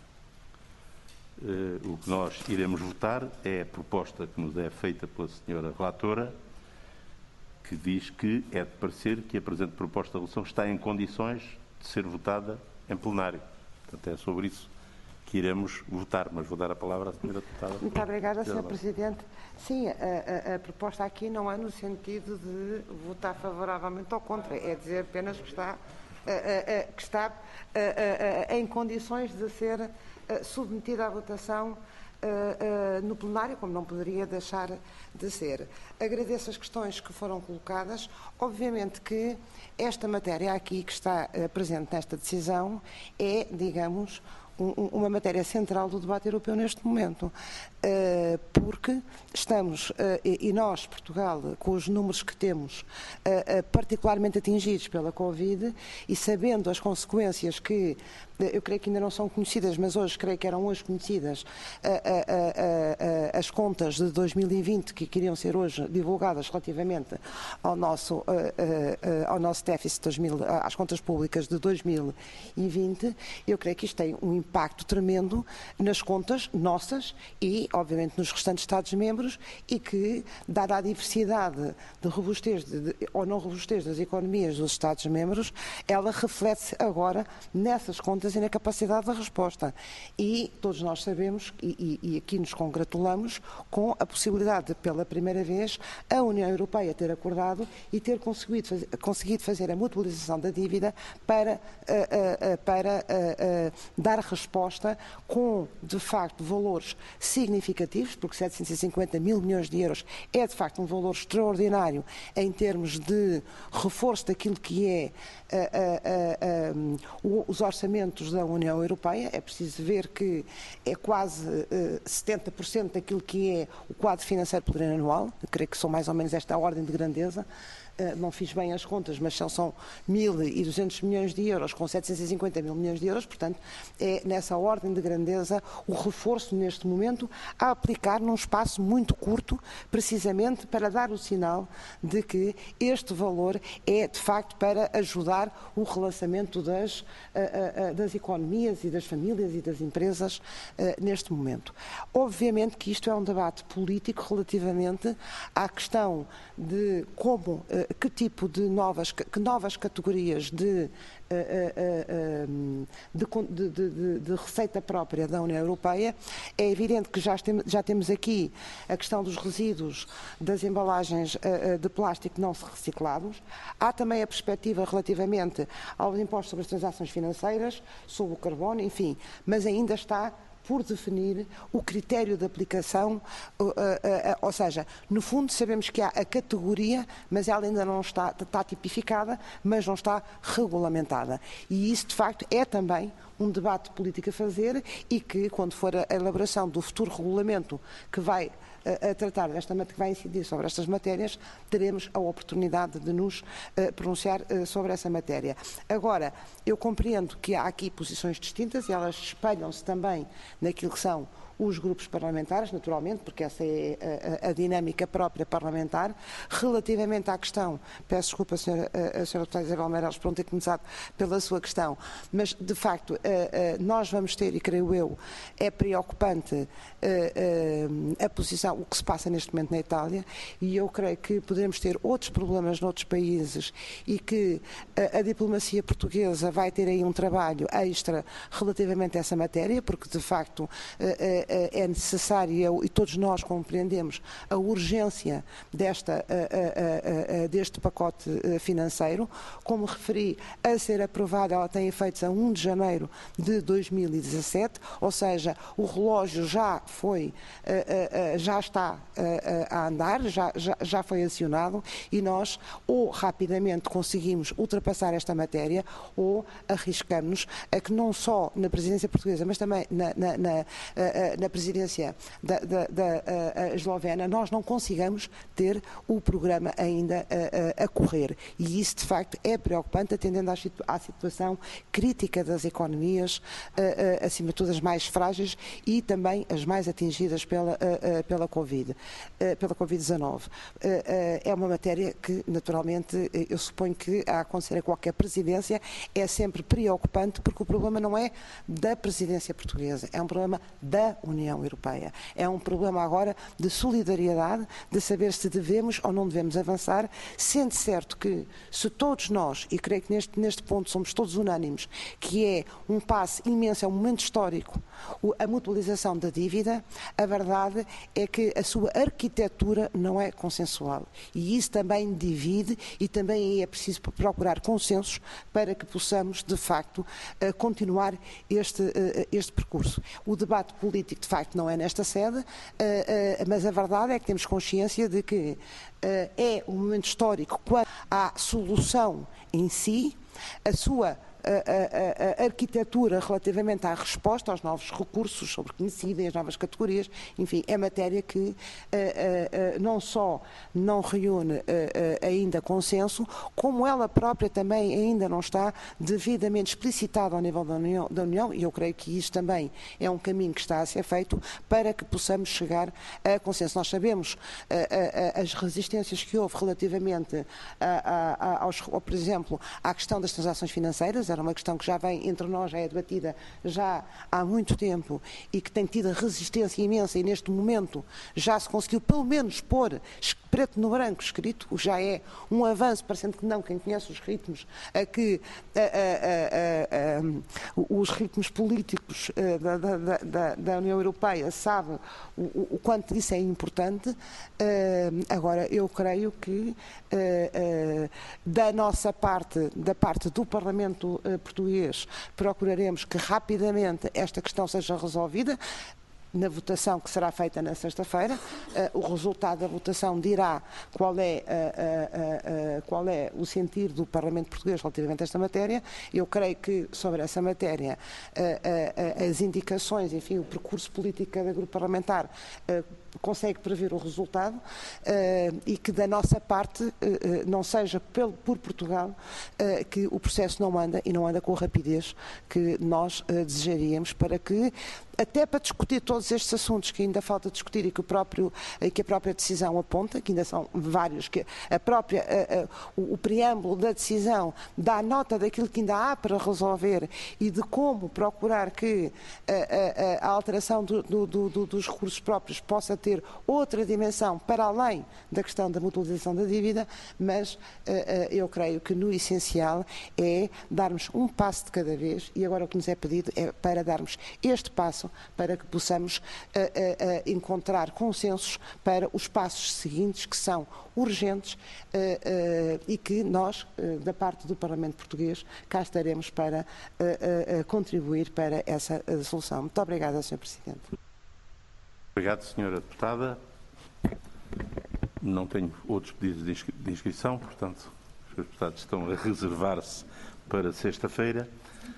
O que nós iremos votar é a proposta que nos é feita pela Sra. Relatora, que diz que é de parecer que a presente proposta de resolução está em condições de ser votada em plenário. Portanto, é sobre isso que iremos votar, mas vou dar a palavra à Sra. Deputada. Muito obrigada, Sr. Presidente. Sim, a proposta aqui não é no sentido de votar favoravelmente ou contra, é dizer apenas que está em condições de ser submetida à votação no plenário, como não poderia deixar de ser. Agradeço as questões que foram colocadas. Obviamente que esta matéria aqui que está presente nesta decisão é, digamos, uma matéria central do debate europeu neste momento, porque estamos, e nós, Portugal, com os números que temos, particularmente atingidos pela Covid, e sabendo as consequências que, eu creio que ainda não são conhecidas, mas hoje, creio que eram hoje conhecidas, as contas de 2020, que iriam ser hoje divulgadas relativamente ao nosso déficit, às contas públicas de 2020, eu creio que isto tem um impacto tremendo nas contas nossas e, obviamente, nos restantes Estados-membros e que, dada a diversidade de robustez ou não robustez das economias dos Estados-membros, ela reflete agora nessas contas e na capacidade de resposta. E todos nós sabemos, e aqui nos congratulamos, com a possibilidade de, pela primeira vez, a União Europeia ter acordado e ter conseguido fazer a mutualização da dívida para dar resposta com, de facto, valores significativos, porque 750 mil milhões de euros é, de facto, um valor extraordinário em termos de reforço daquilo que é os orçamentos da União Europeia. É preciso ver que é quase 70% daquilo que é o quadro financeiro plurianual. Eu creio que são mais ou menos esta a ordem de grandeza. Não fiz bem as contas, mas são 1.200 milhões de euros com 750 mil milhões de euros, portanto, é nessa ordem de grandeza o reforço neste momento a aplicar num espaço muito curto, precisamente para dar o sinal de que este valor é, de facto, para ajudar o relançamento das economias e das famílias e das empresas neste momento. Obviamente que isto é um debate político relativamente à questão de como que tipo de novas categorias de receita própria da União Europeia. É evidente que já temos aqui a questão dos resíduos das embalagens de plástico não reciclados. Há também a perspectiva relativamente aos impostos sobre as transações financeiras, sobre o carbono, enfim, mas ainda está por definir o critério de aplicação, ou seja, no fundo sabemos que há a categoria, mas ela ainda não está tipificada, mas não está regulamentada. E isso, de facto, é também um debate político a fazer e que, quando for a elaboração do futuro regulamento que vai a tratar que vai incidir sobre estas matérias, teremos a oportunidade de nos pronunciar sobre essa matéria. Agora, eu compreendo que há aqui posições distintas e elas espelham-se também naquilo que são os grupos parlamentares, naturalmente, porque essa é a dinâmica própria parlamentar. Relativamente à questão, peço desculpa, a senhora deputada Isabel Meireles, por não ter começado pela sua questão, mas, de facto, nós vamos ter, e creio eu, é preocupante a posição, o que se passa neste momento na Itália, e eu creio que poderemos ter outros problemas noutros países e que a diplomacia portuguesa vai ter aí um trabalho extra relativamente a essa matéria, porque de facto é necessário, e todos nós compreendemos a urgência deste pacote financeiro. Como referi, a ser aprovada, ela tem efeitos a 1 de janeiro de 2017, ou seja, o relógio já está a andar, já foi acionado, e nós ou rapidamente conseguimos ultrapassar esta matéria ou arriscamos a que não só na presidência portuguesa, mas também na presidência da eslovena, nós não consigamos ter o programa ainda a correr. E isso, de facto, é preocupante, atendendo à situação crítica das economias, acima de tudo as mais frágeis e também as mais atingidas pela Covid-19. É uma matéria que, naturalmente, eu suponho que a acontecer a qualquer presidência é sempre preocupante, porque o problema não é da presidência portuguesa, é um problema da União Europeia. É um problema agora de solidariedade, de saber se devemos ou não devemos avançar, sendo certo que, se todos nós, e creio que neste ponto somos todos unânimes, que é um passo imenso, é um momento histórico, a mutualização da dívida, a verdade é que a sua arquitetura não é consensual. E isso também divide, e também é preciso procurar consensos para que possamos, de facto, continuar este percurso. O debate político, de facto, não é nesta sede, mas a verdade é que temos consciência de que é um momento histórico quando há solução em si, a sua a arquitetura relativamente à resposta aos novos recursos sobre combustíveis, as novas categorias, enfim, é matéria que não só não reúne ainda consenso, como ela própria também ainda não está devidamente explicitada ao nível da União, e eu creio que isso também é um caminho que está a ser feito para que possamos chegar a consenso. Nós sabemos as resistências que houve relativamente, por exemplo, à questão das transações financeiras. Era uma questão que já vem entre nós, já é debatida já há muito tempo e que tem tido a resistência imensa, e neste momento já se conseguiu pelo menos pôr preto no branco escrito, o que já é um avanço, parecendo que não, quem conhece os ritmos, os ritmos políticos da União Europeia sabe o quanto isso é importante. Agora, eu creio que da nossa parte, da parte do Parlamento português, procuraremos que rapidamente esta questão seja resolvida. Na votação que será feita na sexta-feira, o resultado da votação dirá qual é o sentir do Parlamento português relativamente a esta matéria. Eu creio que sobre essa matéria as indicações, enfim, o percurso político de cada grupo parlamentar consegue prever o resultado, e que da nossa parte não seja por Portugal que o processo não anda, e não anda com a rapidez que nós desejaríamos, para que, até para discutir todos estes assuntos que ainda falta discutir e que a própria decisão aponta, que ainda são vários, que o preâmbulo da decisão dá nota daquilo que ainda há para resolver e de como procurar que a alteração dos recursos próprios possa ter outra dimensão para além da questão da mutualização da dívida, mas eu creio que no essencial é darmos um passo de cada vez, e agora o que nos é pedido é para darmos este passo para que possamos encontrar consensos para os passos seguintes, que são urgentes, e que nós, da parte do Parlamento português, cá estaremos para contribuir para essa solução. Muito obrigada, Sr. Presidente. Obrigado, Sra. Deputada. Não tenho outros pedidos de inscrição, portanto, os deputados estão a reservar-se para sexta-feira.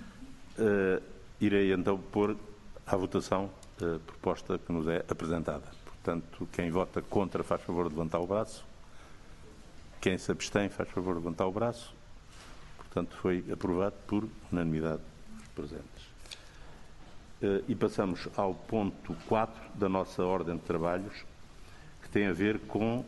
Irei então pôr à votação a proposta que nos é apresentada. Portanto, quem vota contra faz favor de levantar o braço. Quem se abstém faz favor de levantar o braço. Portanto, foi aprovado por unanimidade dos presentes. E passamos ao ponto 4 da nossa ordem de trabalhos, que tem a ver com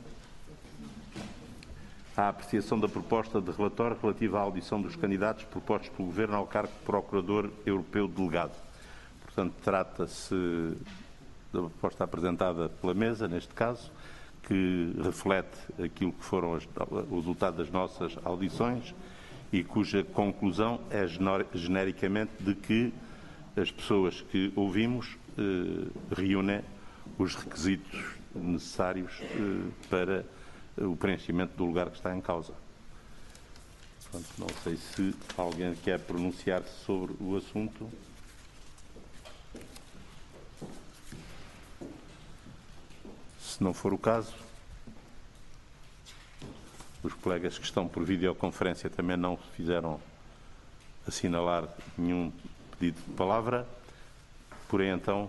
a apreciação da proposta de relatório relativa à audição dos candidatos propostos pelo Governo ao cargo de Procurador Europeu Delegado. Portanto, trata-se da proposta apresentada pela mesa, neste caso, que reflete aquilo que foram o resultado das nossas audições e cuja conclusão é genericamente de que as pessoas que ouvimos reúnem os requisitos necessários para o preenchimento do lugar que está em causa. Portanto, não sei se alguém quer pronunciar-se sobre o assunto. Se não for o caso, os colegas que estão por videoconferência também não fizeram assinalar nenhum pedido de palavra. Porém, então...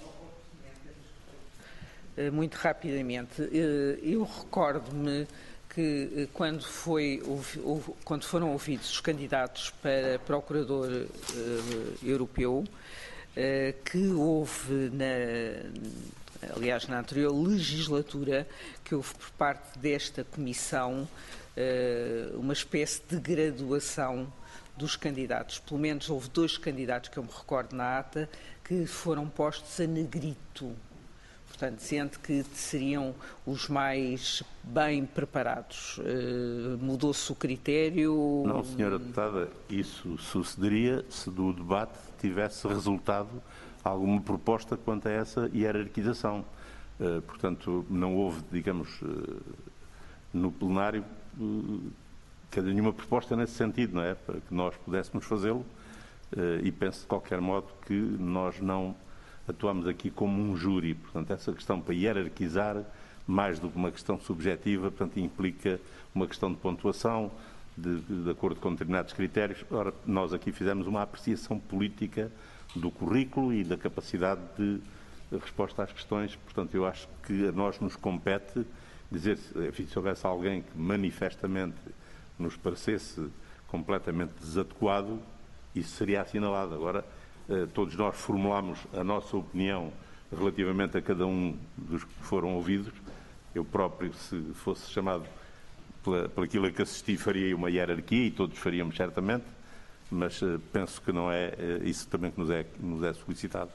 Muito rapidamente, eu recordo-me que quando foram ouvidos os candidatos para Procurador Europeu, que houve aliás, na anterior legislatura, que houve por parte desta comissão uma espécie de graduação dos candidatos. Pelo menos houve 2 candidatos que eu me recordo na ata que foram postos a negrito. Portanto, sendo que seriam os mais bem preparados. Mudou-se o critério? Não, Senhora Deputada, isso sucederia se do debate tivesse resultado alguma proposta quanto a essa hierarquização. Portanto, não houve, digamos, no plenário, nenhuma proposta nesse sentido, não é? Para que nós pudéssemos fazê-lo, e penso de qualquer modo que nós não atuamos aqui como um júri. Portanto, essa questão para hierarquizar, mais do que uma questão subjetiva, portanto, implica uma questão de pontuação, de acordo com determinados critérios. Ora, nós aqui fizemos uma apreciação política do currículo e da capacidade de resposta às questões. Portanto, eu acho que a nós nos compete dizer, se houvesse alguém que manifestamente nos parecesse completamente desadequado, isso seria assinalado. Agora, todos nós formulamos a nossa opinião relativamente a cada um dos que foram ouvidos. Eu próprio, se fosse chamado por aquilo a que assisti, faria uma hierarquia e todos faríamos certamente, mas penso que não é isso também que nos é solicitado.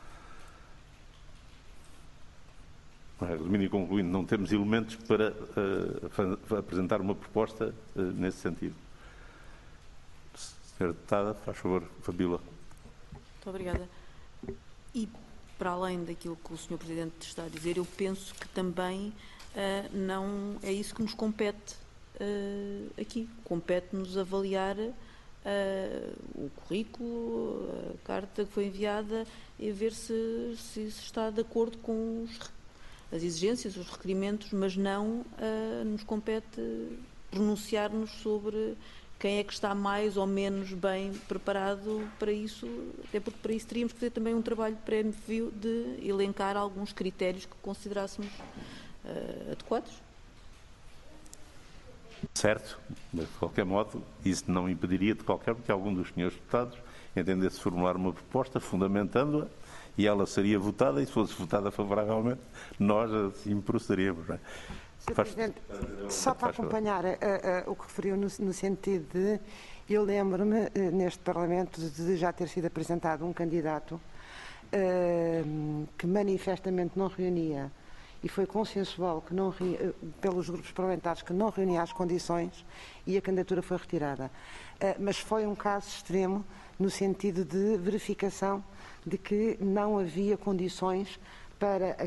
Resumindo e concluindo, não temos elementos para apresentar uma proposta nesse sentido. Senhora Deputada, faz favor, Fabíola. Muito obrigada. E, para além daquilo que o Sr. Presidente está a dizer, eu penso que também não é isso que nos compete aqui. Compete-nos avaliar o currículo, a carta que foi enviada e ver se está de acordo com as exigências, os requerimentos, mas não nos compete pronunciar-nos sobre quem é que está mais ou menos bem preparado para isso, até porque para isso teríamos que fazer também um trabalho prévio de elencar alguns critérios que considerássemos adequados. Certo, mas de qualquer modo isso não impediria de qualquer que algum dos senhores deputados entendesse formular uma proposta fundamentando-a e ela seria votada, e se fosse votada favoravelmente, nós assim procederíamos. Não é? Sr. Presidente, só para acompanhar o que referiu no sentido de, eu lembro-me neste Parlamento de já ter sido apresentado um candidato que manifestamente não reunia, e foi consensual que não, pelos grupos parlamentares, que não reunia as condições e a candidatura foi retirada. Mas foi um caso extremo no sentido de verificação de que não havia condições para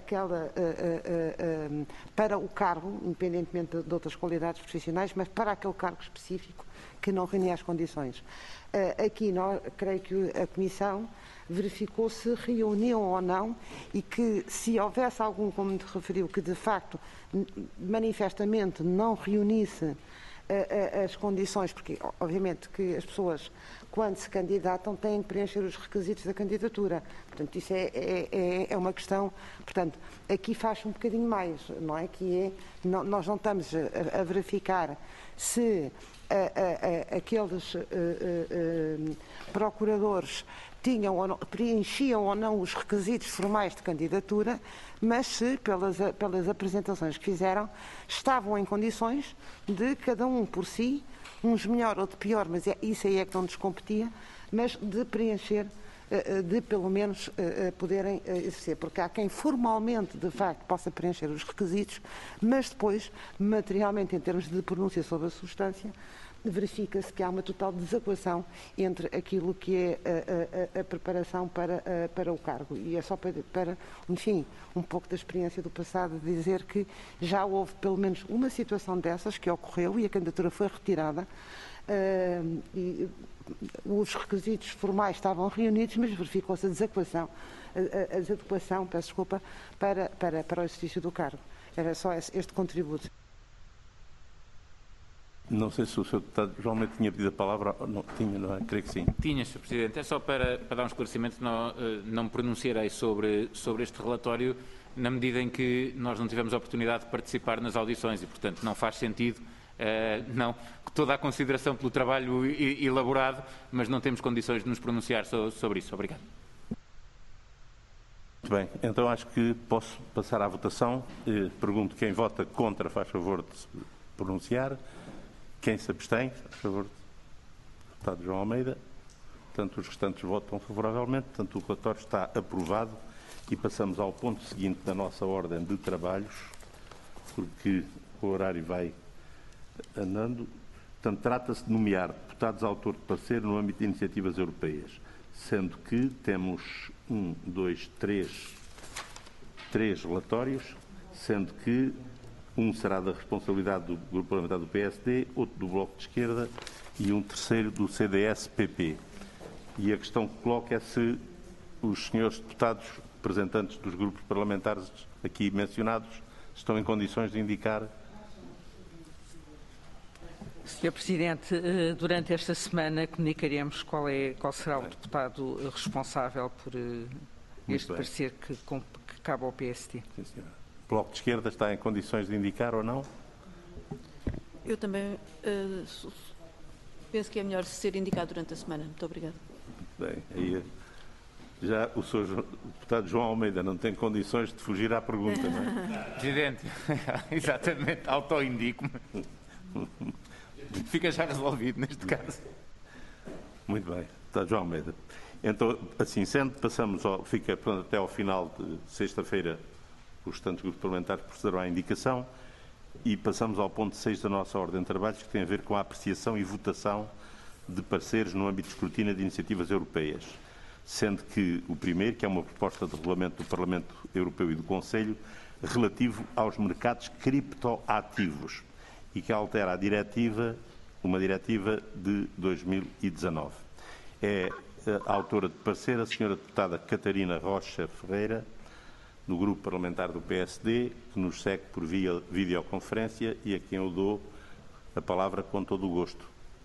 para o cargo, independentemente de outras qualidades profissionais, mas para aquele cargo específico que não reunia as condições. Aqui, creio que a Comissão verificou se reuniam ou não e que, se houvesse algum, como te referiu, que de facto manifestamente não reunisse as condições, porque obviamente que as pessoas, quando se candidatam, têm que preencher os requisitos da candidatura. Portanto, isso é uma questão. Portanto, aqui faz um bocadinho mais, não é? Nós não estamos a verificar se aqueles procuradores preenchiam ou não os requisitos formais de candidatura, mas se, pelas apresentações que fizeram, estavam em condições de, cada um por si, uns melhor, outro pior, mas isso aí é que não nos competia, mas de preencher, de pelo menos poderem exercer, porque há quem formalmente, de facto, possa preencher os requisitos, mas depois, materialmente, em termos de pronúncia sobre a substância, verifica-se que há uma total desadequação entre aquilo que é a preparação para o cargo. E é só para, enfim, um pouco da experiência do passado, dizer que já houve pelo menos uma situação dessas que ocorreu e a candidatura foi retirada. E os requisitos formais estavam reunidos, mas verificou-se a desadequação, peço desculpa, para o exercício do cargo. Era só este contributo. Não sei se o Sr. Deputado João Almeida tinha pedido a palavra. Não, tinha, não é? Creio que sim. Tinha, Sr. Presidente. É só para dar um esclarecimento. Não me pronunciarei sobre este relatório na medida em que nós não tivemos a oportunidade de participar nas audições e, portanto, não faz sentido, toda a consideração pelo trabalho elaborado, mas não temos condições de nos pronunciar sobre isso. Obrigado. Muito bem. Então acho que posso passar à votação. Pergunto quem vota contra, faz favor de se pronunciar. Quem se abstém, faz favor, Deputado João Almeida. Portanto, os restantes votam favoravelmente. Portanto, o relatório está aprovado e passamos ao ponto seguinte da nossa ordem de trabalhos, porque o horário vai andando. Portanto, trata-se de nomear deputados autor de parecer no âmbito de iniciativas europeias, sendo que temos três relatórios, sendo que um será da responsabilidade do Grupo Parlamentar do PSD, outro do Bloco de Esquerda e um terceiro do CDS-PP. E a questão que coloco é se os senhores deputados representantes dos grupos parlamentares aqui mencionados estão em condições de indicar. Sr. Presidente, durante esta semana comunicaremos qual será o deputado responsável por este parecer que cabe ao PSD. Sim, senhora. O Bloco de Esquerda está em condições de indicar ou não? Eu também penso que é melhor ser indicado durante a semana. Muito obrigada. Bem, aí já o Sr. Deputado João Almeida não tem condições de fugir à pergunta, não é? Presidente, exatamente, auto-indico-me. Fica já resolvido neste caso. Muito bem, Deputado João Almeida. Então, assim sendo, fica até ao final de sexta-feira. Os restantes grupos parlamentares procederão à indicação e passamos ao ponto 6 da nossa ordem de trabalhos, que tem a ver com a apreciação e votação de pareceres no âmbito de escrutínio de iniciativas europeias, sendo que o primeiro, que é uma proposta de regulamento do Parlamento Europeu e do Conselho, relativo aos mercados criptoativos e que altera uma diretiva de 2019. É a autora de parecer a senhora deputada Catarina Rocha Ferreira, do Grupo Parlamentar do PSD, que nos segue por via videoconferência e a quem eu dou a palavra com todo o gosto.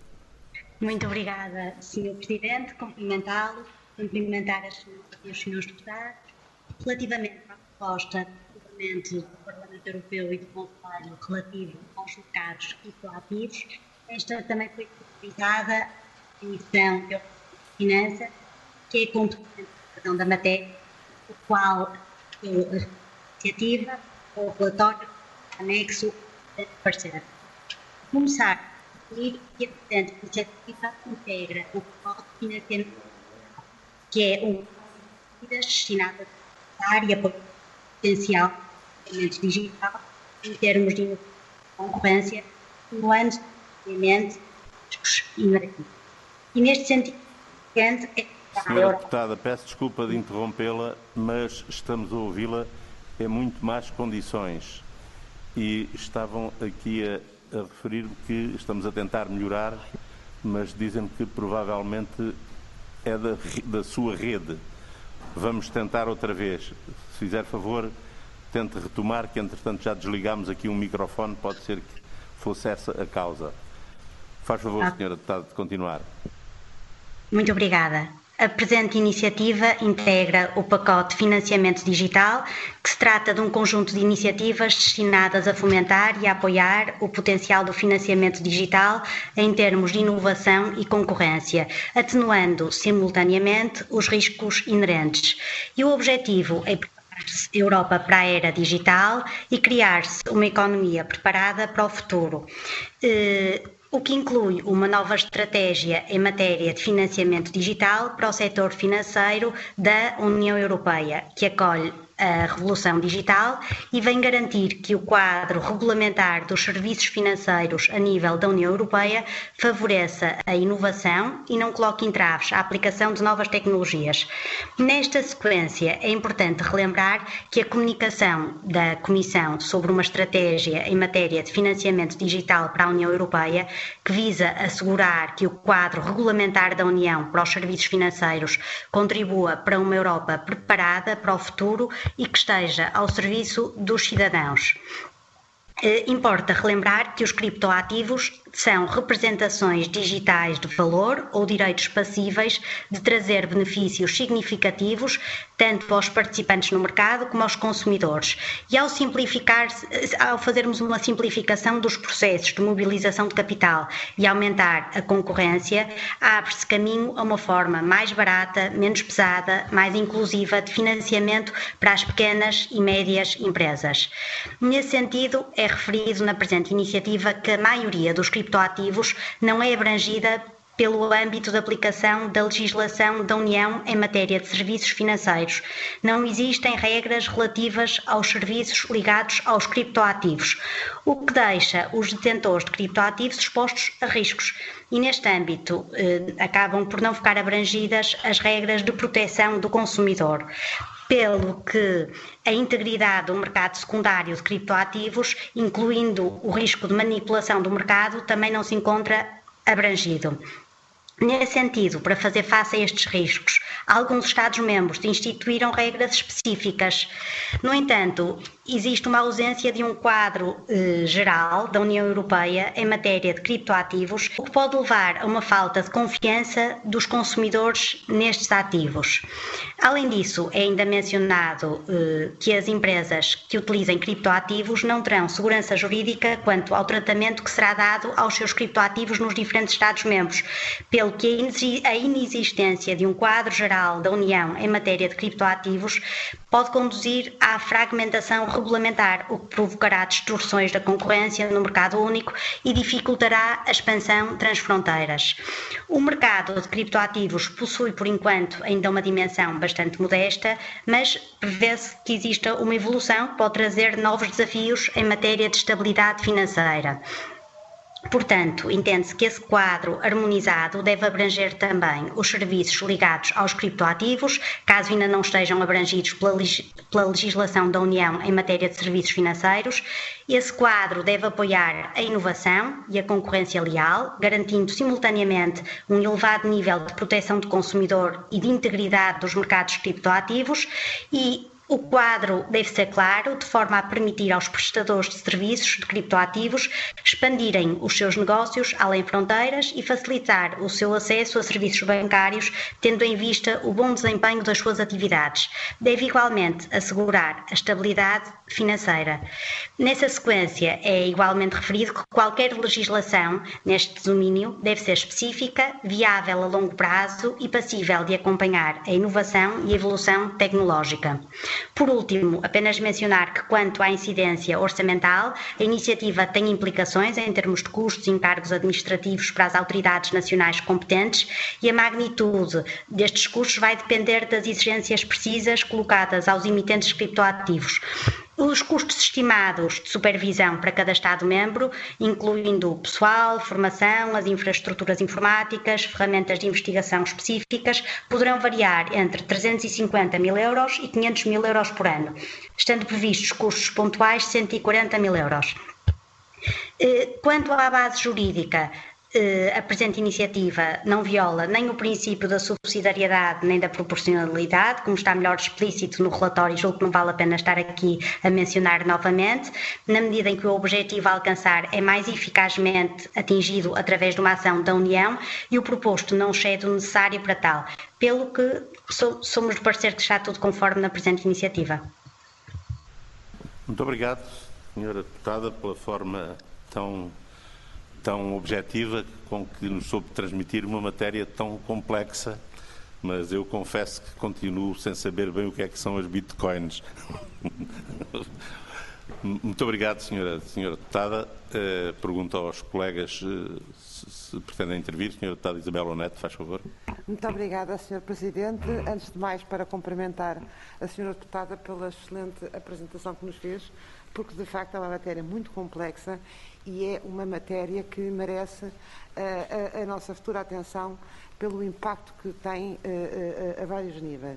Muito obrigada, Sr. Presidente. Cumprimentá-lo, cumprimentar as senhoras e os senhores deputados. Relativamente à proposta do Regulamento do Parlamento Europeu e do Conselho relativo aos mercados criptoativos, esta também foi utilizada a Comissão de Finanças, que é competente da matéria, o qual a iniciativa ou relatório anexo de parecer. Começar a definir que a presente iniciativa integra o protocolo de financiamento, que é uma medida destinada a dar e apoio potencial de financiamento digital em termos de concorrência, estimulando obviamente riscos inovativos. E neste sentido, Senhora Deputada, peço desculpa de interrompê-la, mas estamos a ouvi-la em muito más condições e estavam aqui a referir que estamos a tentar melhorar, mas dizem-me que provavelmente é da sua rede. Vamos tentar outra vez. Se fizer favor, tente retomar, que entretanto já desligámos aqui um microfone, pode ser que fosse essa a causa. Faz favor, senhora deputada, de continuar. Muito obrigada. A presente iniciativa integra o pacote de financiamento digital, que se trata de um conjunto de iniciativas destinadas a fomentar e a apoiar o potencial do financiamento digital em termos de inovação e concorrência, atenuando simultaneamente os riscos inerentes. E o objetivo é preparar-se a Europa para a era digital e criar-se uma economia preparada para o futuro. O que inclui uma nova estratégia em matéria de financiamento digital para o setor financeiro da União Europeia, que acolhe a revolução digital e vem garantir que o quadro regulamentar dos serviços financeiros a nível da União Europeia favoreça a inovação e não coloque entraves à aplicação de novas tecnologias. Nesta sequência, é importante relembrar que a comunicação da Comissão sobre uma estratégia em matéria de financiamento digital para a União Europeia, que visa assegurar que o quadro regulamentar da União para os serviços financeiros contribua para uma Europa preparada para o futuro e que esteja ao serviço dos cidadãos. Importa relembrar que os criptoativos são representações digitais de valor ou direitos passíveis de trazer benefícios significativos tanto aos participantes no mercado como aos consumidores. E ao fazermos uma simplificação dos processos de mobilização de capital e aumentar a concorrência, abre-se caminho a uma forma mais barata, menos pesada, mais inclusiva de financiamento para as pequenas e médias empresas. Nesse sentido, é referido na presente iniciativa que a maioria dos criptoativos não é abrangida pelo âmbito de aplicação da legislação da União em matéria de serviços financeiros. Não existem regras relativas aos serviços ligados aos criptoativos, o que deixa os detentores de criptoativos expostos a riscos. E neste âmbito acabam por não ficar abrangidas as regras de proteção do consumidor, pelo que a integridade do mercado secundário de criptoativos, incluindo o risco de manipulação do mercado, também não se encontra abrangido. Nesse sentido, para fazer face a estes riscos, alguns Estados-membros instituíram regras específicas. No entanto, existe uma ausência de um quadro geral da União Europeia em matéria de criptoativos, o que pode levar a uma falta de confiança dos consumidores nestes ativos. Além disso, é ainda mencionado que as empresas que utilizem criptoativos não terão segurança jurídica quanto ao tratamento que será dado aos seus criptoativos nos diferentes Estados-membros, pelo que a inexistência de um quadro geral da União em matéria de criptoativos pode conduzir à fragmentação regulamentar, o que provocará distorções da concorrência no mercado único e dificultará a expansão transfronteiras. O mercado de criptoativos possui, por enquanto, ainda uma dimensão bastante modesta, mas prevê-se que exista uma evolução que pode trazer novos desafios em matéria de estabilidade financeira. Portanto, entende-se que esse quadro harmonizado deve abranger também os serviços ligados aos criptoativos, caso ainda não estejam abrangidos pela legislação da União em matéria de serviços financeiros. Esse quadro deve apoiar a inovação e a concorrência leal, garantindo simultaneamente um elevado nível de proteção do consumidor e de integridade dos mercados de criptoativos e o quadro deve ser claro, de forma a permitir aos prestadores de serviços de criptoativos expandirem os seus negócios além fronteiras e facilitar o seu acesso a serviços bancários, tendo em vista o bom desempenho das suas atividades. Deve igualmente assegurar a estabilidade financeira. Nessa sequência, é igualmente referido que qualquer legislação neste domínio deve ser específica, viável a longo prazo e passível de acompanhar a inovação e a evolução tecnológica. Por último, apenas mencionar que, quanto à incidência orçamental, a iniciativa tem implicações em termos de custos e encargos administrativos para as autoridades nacionais competentes e a magnitude destes custos vai depender das exigências precisas colocadas aos emitentes de criptoativos. Os custos estimados de supervisão para cada Estado-membro, incluindo pessoal, formação, as infraestruturas informáticas, ferramentas de investigação específicas, poderão variar entre 350 mil euros e 500 mil euros por ano, estando previstos custos pontuais de 140 mil euros. Quanto à base jurídica, a presente iniciativa não viola nem o princípio da subsidiariedade nem da proporcionalidade, como está melhor explícito no relatório, julgo que não vale a pena estar aqui a mencionar novamente, na medida em que o objetivo a alcançar é mais eficazmente atingido através de uma ação da União e o proposto não excede o necessário para tal, pelo que somos do parecer que está tudo conforme na presente iniciativa. Muito obrigado, Senhora Deputada, pela forma tão objetiva com que nos soube transmitir uma matéria tão complexa, mas eu confesso que continuo sem saber bem o que é que são as bitcoins. Muito obrigado, Senhora Deputada. Pergunto aos colegas se pretendem intervir. Senhora Deputada Isabel Neto, faz favor. Muito obrigada, Sr. Presidente. Antes de mais, para cumprimentar a Sra. Deputada pela excelente apresentação que nos fez, porque de facto é uma matéria muito complexa e é uma matéria que merece a nossa futura atenção pelo impacto que tem a vários níveis.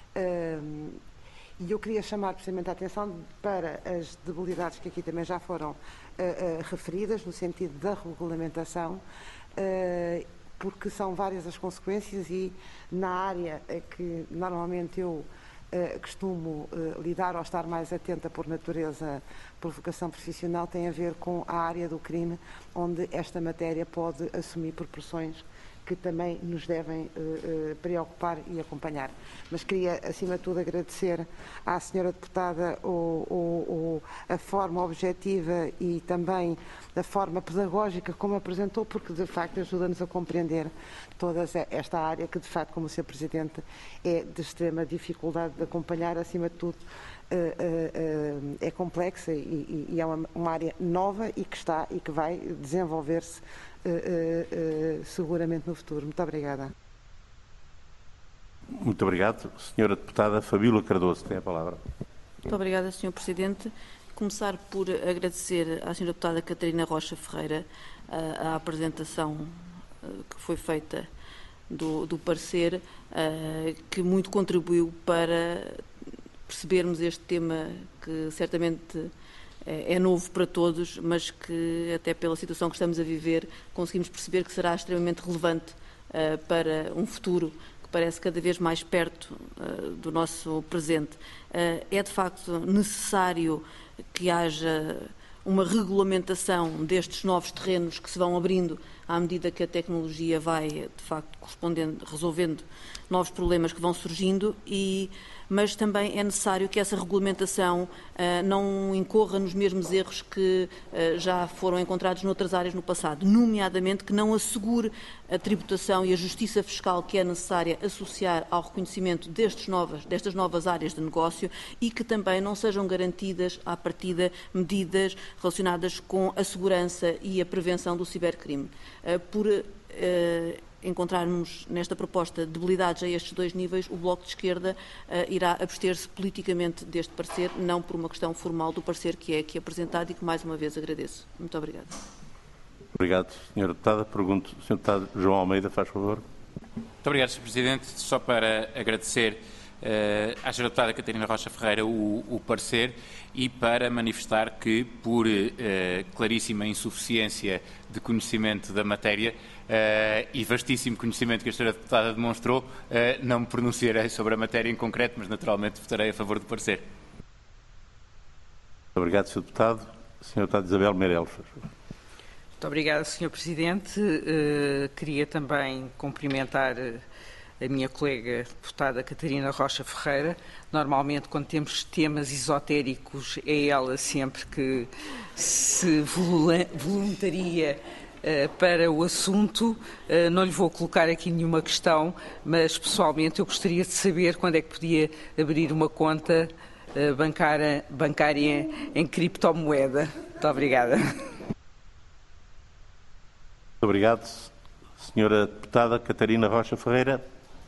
E eu queria chamar precisamente a atenção para as debilidades que aqui também já foram referidas, no sentido da regulamentação, porque são várias as consequências e na área que normalmente eu costumo lidar ou estar mais atenta por natureza, por vocação profissional, tem a ver com a área do crime, onde esta matéria pode assumir proporções que também nos devem preocupar e acompanhar. Mas queria, acima de tudo, agradecer à Senhora Deputada a forma objetiva e também a forma pedagógica como apresentou, porque de facto ajuda-nos a compreender toda esta área que de facto, como o Sr. Presidente, é de extrema dificuldade de acompanhar, acima de tudo, é complexa e é uma área nova e que vai desenvolver-se seguramente no futuro. Muito obrigada. Muito obrigado. Senhora Deputada Fabíola Cardoso, tem a palavra. Muito obrigada, Sr. Presidente. Começar por agradecer à Sra. Deputada Catarina Rocha Ferreira a apresentação que foi feita do parecer, que muito contribuiu para percebermos este tema que certamente é novo para todos, mas que até pela situação que estamos a viver conseguimos perceber que será extremamente relevante para um futuro que parece cada vez mais perto do nosso presente. É de facto necessário que haja uma regulamentação destes novos terrenos que se vão abrindo à medida que a tecnologia vai, de facto, resolvendo novos problemas que vão surgindo, mas também é necessário que essa regulamentação não incorra nos mesmos erros que já foram encontrados noutras áreas no passado, nomeadamente que não assegure a tributação e a justiça fiscal que é necessária associar ao reconhecimento destas novas áreas de negócio e que também não sejam garantidas, à partida, medidas relacionadas com a segurança e a prevenção do cibercrime. Por encontrarmos nesta proposta debilidades a estes dois níveis, o Bloco de Esquerda irá abster-se politicamente deste parecer, não por uma questão formal do parecer que é aqui apresentado e que mais uma vez agradeço. Muito obrigada. Obrigado, Sra. Deputada. Pergunto, Sr. Deputado João Almeida, faz favor. Muito obrigado, Sr. Presidente. Só para agradecer à Sra. Deputada Catarina Rocha Ferreira o parecer e para manifestar que, por claríssima insuficiência de conhecimento da matéria e vastíssimo conhecimento que a Sra. Deputada demonstrou, não me pronunciarei sobre a matéria em concreto, mas naturalmente votarei a favor do parecer. Muito obrigado, Sr. Deputado. Sra. Deputada Isabel Meireles, faz favor. Muito obrigada, Sr. Presidente. Queria também cumprimentar a minha colega deputada Catarina Rocha Ferreira. Normalmente, quando temos temas esotéricos, é ela sempre que se voluntaria para o assunto. Não lhe vou colocar aqui nenhuma questão, mas pessoalmente eu gostaria de saber quando é que podia abrir uma conta bancária em criptomoeda. Muito obrigada. Muito obrigado. Senhora Deputada Catarina Rocha Ferreira.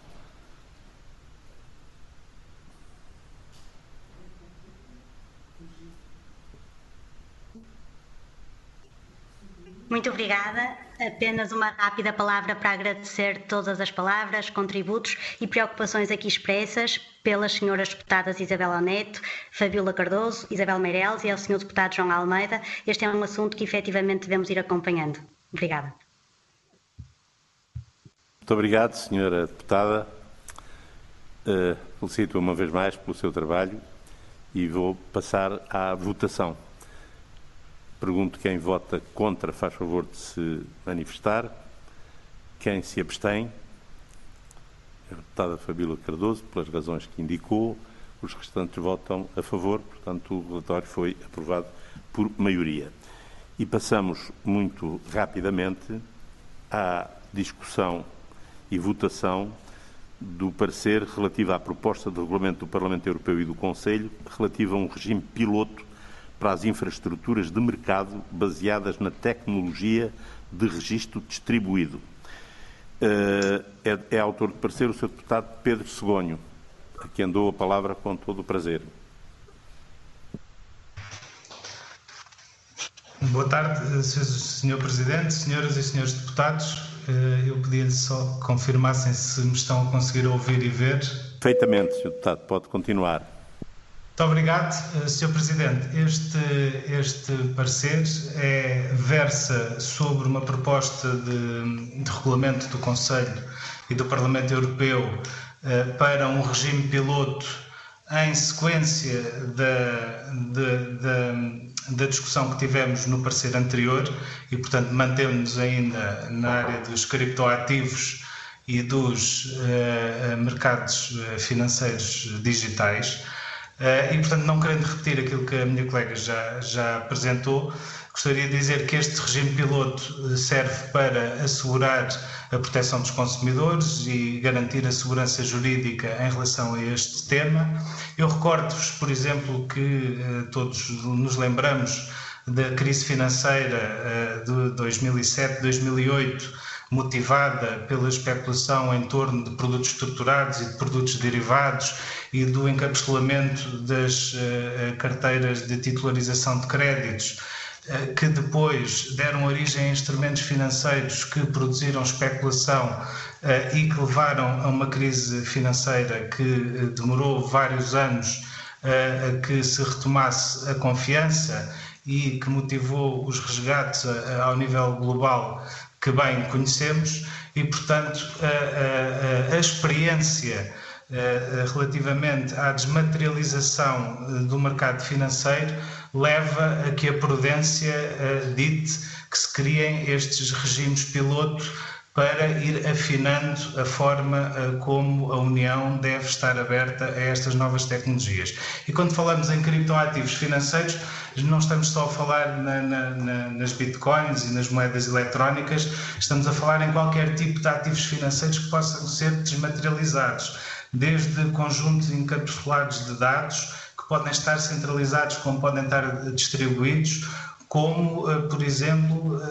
Muito obrigada. Apenas uma rápida palavra para agradecer todas as palavras, contributos e preocupações aqui expressas pelas senhoras deputadas Isabel Neto, Fabíola Cardoso, Isabel Meireles e ao senhor deputado João Almeida. Este é um assunto que efetivamente devemos ir acompanhando. Obrigada. Muito obrigado, Sra. Deputada. Felicito uma vez mais pelo seu trabalho e vou passar à votação. Pergunto quem vota contra, faz favor de se manifestar. Quem se abstém? A deputada Fabíola Cardoso, pelas razões que indicou. Os restantes votam a favor, portanto o relatório foi aprovado por maioria. E passamos muito rapidamente à discussão e votação do parecer relativo à proposta de regulamento do Parlamento Europeu e do Conselho relativo a um regime piloto para as infraestruturas de mercado baseadas na tecnologia de registro distribuído. É autor de parecer o Sr. Deputado Pedro Segonho, a quem dou a palavra com todo o prazer. Boa tarde, Sr. Presidente, senhoras e senhores deputados. Eu pedia-lhe só que confirmassem se me estão a conseguir ouvir e ver. Perfeitamente, Sr. Deputado, pode continuar. Muito obrigado, Sr. Presidente. Este parecer versa sobre uma proposta de regulamento do Conselho e do Parlamento Europeu para um regime piloto em sequência da discussão que tivemos no parecer anterior e, portanto, mantemos-nos ainda na área dos criptoativos e dos mercados financeiros digitais. E, portanto, não querendo repetir aquilo que a minha colega já apresentou, gostaria de dizer que este regime piloto serve para assegurar a proteção dos consumidores e garantir a segurança jurídica em relação a este tema. Eu recordo-vos, por exemplo, que todos nos lembramos da crise financeira de 2007-2008, motivada pela especulação em torno de produtos estruturados e de produtos derivados e do encapsulamento das carteiras de titularização de créditos, que depois deram origem a instrumentos financeiros que produziram especulação e que levaram a uma crise financeira que demorou vários anos a que se retomasse a confiança e que motivou os resgates ao nível global que bem conhecemos e, portanto, a experiência relativamente à desmaterialização do mercado financeiro leva a que a prudência dite que se criem estes regimes piloto para ir afinando a forma como a União deve estar aberta a estas novas tecnologias. E quando falamos em criptoativos financeiros, não estamos só a falar nas bitcoins e nas moedas eletrónicas, estamos a falar em qualquer tipo de ativos financeiros que possam ser desmaterializados, desde conjuntos encapsulados de dados que podem estar centralizados como podem estar distribuídos, como, por exemplo,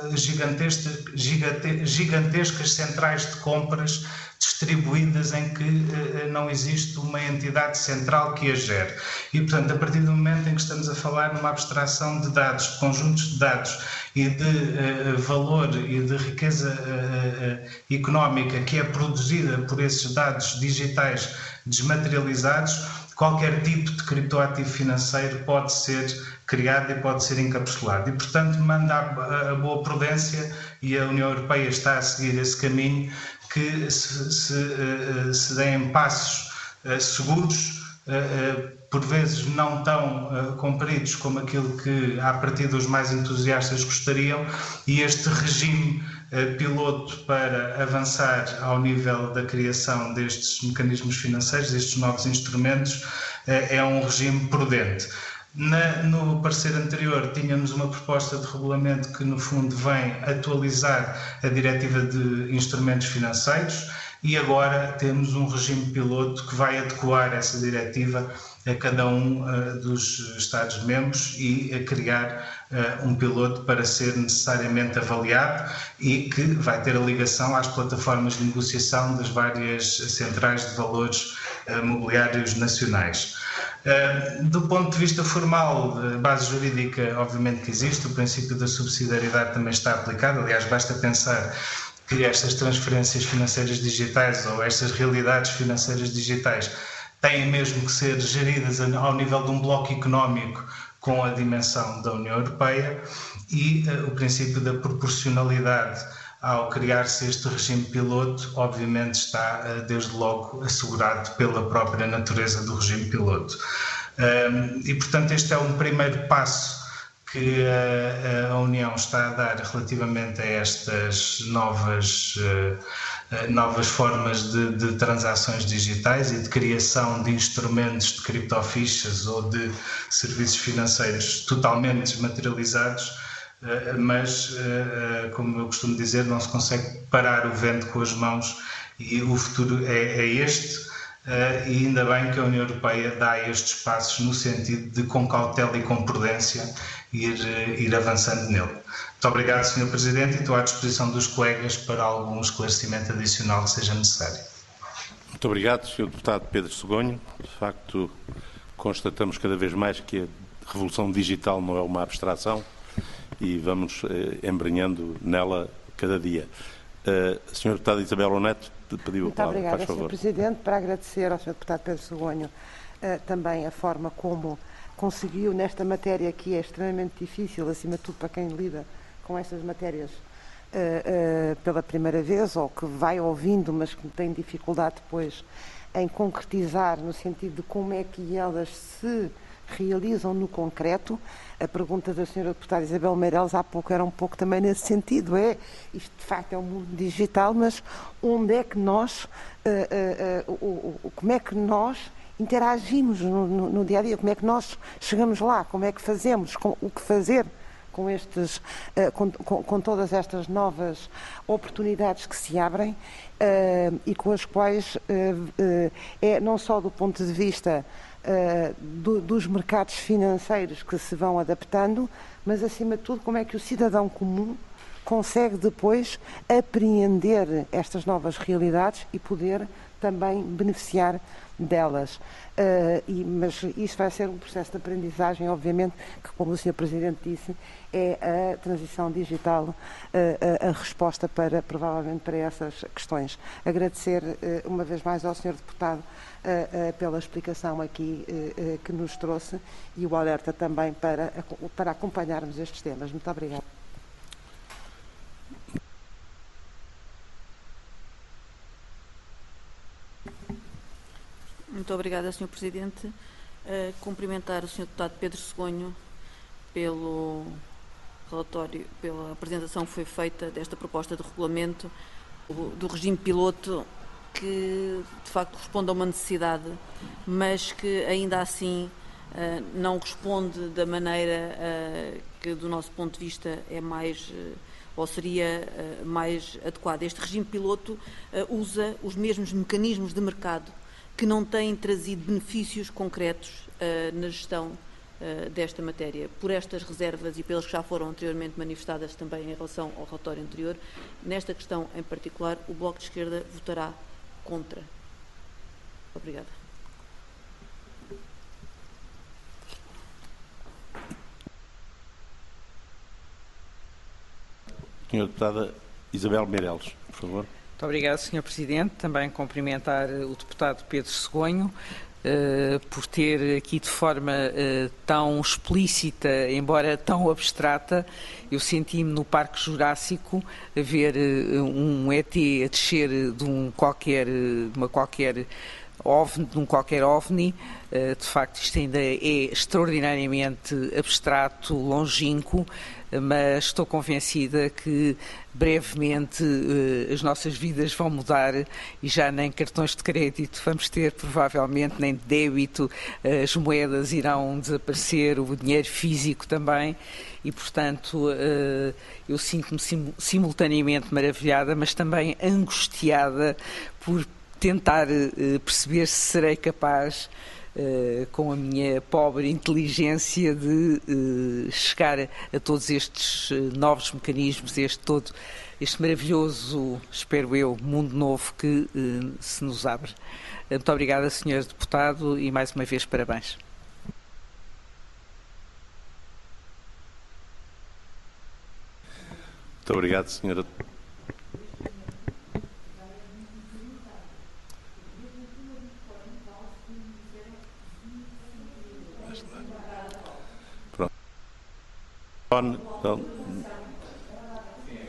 gigantescas centrais de compras distribuídas em que não existe uma entidade central que as gere. E, portanto, a partir do momento em que estamos a falar numa abstração de dados, de conjuntos de dados e de valor e de riqueza económica que é produzida por esses dados digitais desmaterializados, qualquer tipo de criptoativo financeiro pode ser criado e pode ser encapsulado. E, portanto, manda a boa prudência, e a União Europeia está a seguir esse caminho, que se deem passos seguros, por vezes não tão compridos como aquilo que, à partida, os mais entusiastas gostariam, e este regime piloto para avançar ao nível da criação destes mecanismos financeiros, destes novos instrumentos, é um regime prudente. No parecer anterior tínhamos uma proposta de regulamento que no fundo vem atualizar a diretiva de instrumentos financeiros e agora temos um regime piloto que vai adequar essa diretiva a cada um dos Estados-membros e a criar um piloto para ser necessariamente avaliado e que vai ter a ligação às plataformas de negociação das várias centrais de valores mobiliários nacionais. Do ponto de vista formal, a base jurídica, obviamente que existe, o princípio da subsidiariedade também está aplicado, aliás, basta pensar que estas transferências financeiras digitais ou estas realidades financeiras digitais têm mesmo que ser geridas ao nível de um bloco económico com a dimensão da União Europeia e o princípio da proporcionalidade ao criar-se este regime piloto, obviamente está desde logo assegurado pela própria natureza do regime piloto. E, portanto, este é um primeiro passo que a União está a dar relativamente a estas novas formas de transações digitais e de criação de instrumentos de criptofichas ou de serviços financeiros totalmente desmaterializados, mas, como eu costumo dizer, não se consegue parar o vento com as mãos e o futuro é este. E ainda bem que a União Europeia dá estes passos no sentido de, com cautela e com prudência, ir avançando nele. Muito obrigado, Sr. Presidente, e estou à disposição dos colegas para algum esclarecimento adicional que seja necessário. Muito obrigado, Sr. Deputado Pedro Segonho. De facto, constatamos cada vez mais que a revolução digital não é uma abstração e vamos embrenhando nela cada dia. Sr. Deputado Isabel Neto pediu a palavra. Muito obrigada, Sr. Presidente, para agradecer ao Sr. Deputado Pedro Segonho também a forma como conseguiu nesta matéria que é extremamente difícil, acima de tudo para quem lida com estas matérias pela primeira vez ou que vai ouvindo, mas que tem dificuldade depois em concretizar no sentido de como é que elas se realizam no concreto. A pergunta da Sra. Deputada Isabel Meireles há pouco era um pouco também nesse sentido, isto de facto é um mundo digital, mas onde é que nós, como é que nós interagimos no dia a dia, como é que nós chegamos lá, como é que fazemos, o que fazer com estes, com todas estas novas oportunidades que se abrem e com as quais não só do ponto de vista dos mercados financeiros que se vão adaptando, mas acima de tudo como é que o cidadão comum consegue depois apreender estas novas realidades e poder também beneficiar delas. Mas isso vai ser um processo de aprendizagem, obviamente, que, como o Sr. Presidente disse, é a transição digital a resposta provavelmente para essas questões. Agradecer uma vez mais ao Sr. Deputado pela explicação aqui que nos trouxe e o alerta também para acompanharmos estes temas. Muito obrigada. Muito obrigada, Sr. Presidente. Cumprimentar o Sr. Deputado Pedro Segonho pelo relatório, pela apresentação que foi feita desta proposta de regulamento do regime piloto, que de facto responde a uma necessidade, mas que ainda assim não responde da maneira que, do nosso ponto de vista, é mais ou seria mais adequada. Este regime piloto usa os mesmos mecanismos de mercado que não têm trazido benefícios concretos na gestão desta matéria. Por estas reservas e pelas que já foram anteriormente manifestadas também em relação ao relatório anterior, nesta questão em particular, o Bloco de Esquerda votará contra. Obrigada. Senhora Deputada Isabel Meireles, por favor. Muito obrigado, Sr. Presidente. Também cumprimentar o deputado Pedro Segonho por ter aqui de forma tão explícita, embora tão abstrata, eu senti-me no Parque Jurássico a ver um ET a descer de um qualquer OVNI. De facto, isto ainda é extraordinariamente abstrato, longínquo, mas estou convencida que brevemente as nossas vidas vão mudar e já nem cartões de crédito vamos ter, provavelmente, nem de débito, as moedas irão desaparecer, o dinheiro físico também, e portanto eu sinto-me simultaneamente maravilhada, mas também angustiada por tentar perceber se serei capaz, com a minha pobre inteligência, de chegar a todos estes novos mecanismos, este maravilhoso, espero eu, mundo novo que se nos abre. Muito obrigada, Sr. Deputado, e mais uma vez parabéns. Muito obrigado, Sra.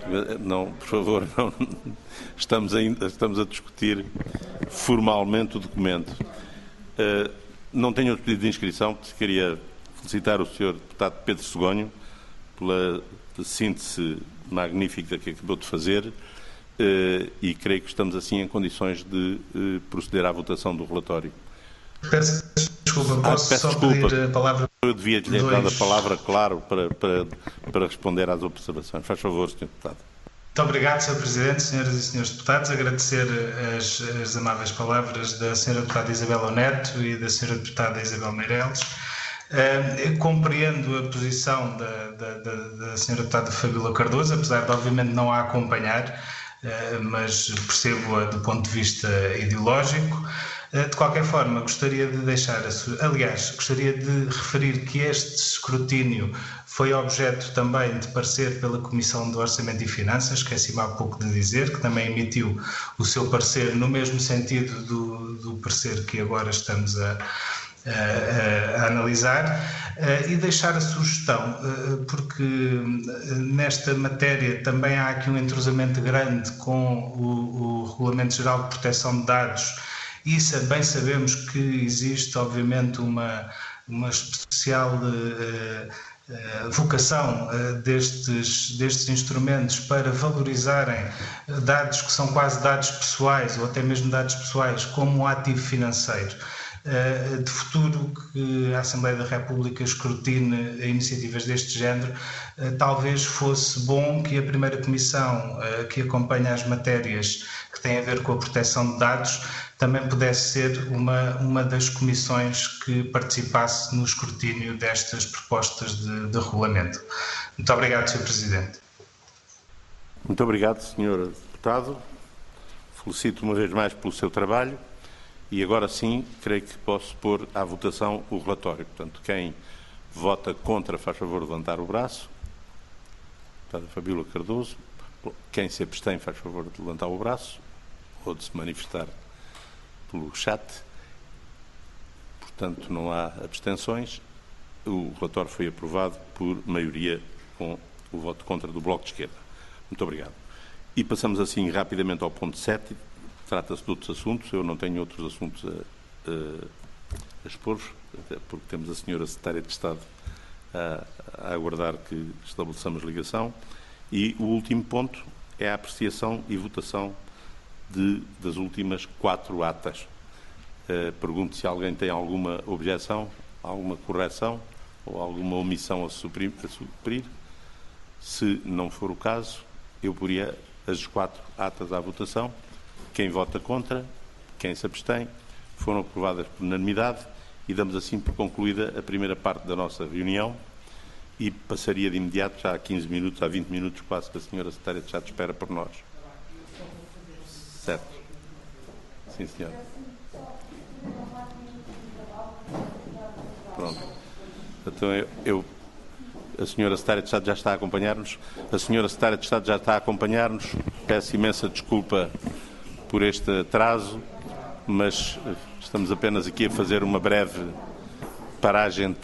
Não, por favor, não. Estamos a discutir formalmente o documento. Não tenho outro pedido de inscrição, porque queria felicitar o Sr. Deputado Pedro Segonho pela síntese magnífica que acabou de fazer e creio que estamos assim em condições de proceder à votação do relatório. Peço desculpa, posso só pedir a palavra? Eu devia lhe dar a palavra, claro, para responder às observações. Faz favor, Sr. Deputado. Muito obrigado, Sr. Presidente, senhoras e senhores deputados. Agradecer as amáveis palavras da Sra. Deputada Isabela Neto e da Sra. Deputada Isabel Meireles. Compreendo a posição da Sra. Deputada Fabíola Cardoso, apesar de obviamente não a acompanhar, mas percebo-a do ponto de vista ideológico. De qualquer forma, gostaria de gostaria de referir que este escrutínio foi objeto também de parecer pela Comissão do Orçamento e Finanças, esqueci-me há pouco de dizer, que também emitiu o seu parecer no mesmo sentido do parecer que agora estamos a analisar, e deixar a sugestão, porque nesta matéria também há aqui um entrosamento grande com o Regulamento Geral de Proteção de Dados, e bem sabemos que existe obviamente uma especial vocação destes instrumentos para valorizarem dados que são quase dados pessoais ou até mesmo dados pessoais como um ativo financeiro. De futuro que a Assembleia da República escrutine iniciativas deste género, talvez fosse bom que a primeira comissão que acompanha as matérias que têm a ver com a proteção de dados também pudesse ser uma das comissões que participasse no escrutínio destas propostas de regulamento. Muito obrigado, Sr. Presidente. Muito obrigado, Sr. Deputado. Felicito uma vez mais pelo seu trabalho e agora sim creio que posso pôr à votação o relatório. Portanto, quem vota contra faz favor de levantar o braço. Deputada Fabíola Cardoso. Quem se abstém faz favor de levantar o braço ou de se manifestar pelo chat. Portanto, não há abstenções. O relatório foi aprovado por maioria com o voto contra do Bloco de Esquerda. Muito obrigado. E passamos assim rapidamente ao ponto 7. Trata-se de outros assuntos. Eu não tenho outros assuntos a expor, até porque temos a Sra. Secretária de Estado a aguardar que estabeleçamos ligação. E o último ponto é a apreciação e votação das últimas 4 atas. Pergunto se alguém tem alguma objeção, alguma correção ou alguma omissão a suprir. Se não for o caso, eu poria as 4 atas à votação. Quem vota contra, quem se abstém, foram aprovadas por unanimidade e damos assim por concluída a primeira parte da nossa reunião e passaria de imediato, já há 15 minutos, há 20 minutos quase, que a Sra. Secretária de Estado espera por nós. Certo. Sim, senhora. Pronto. Então, a Sra. Secretária de Estado já está a acompanhar-nos. A Sra. Secretária de Estado já está a acompanhar-nos. Peço imensa desculpa por este atraso, mas estamos apenas aqui a fazer uma breve paragem de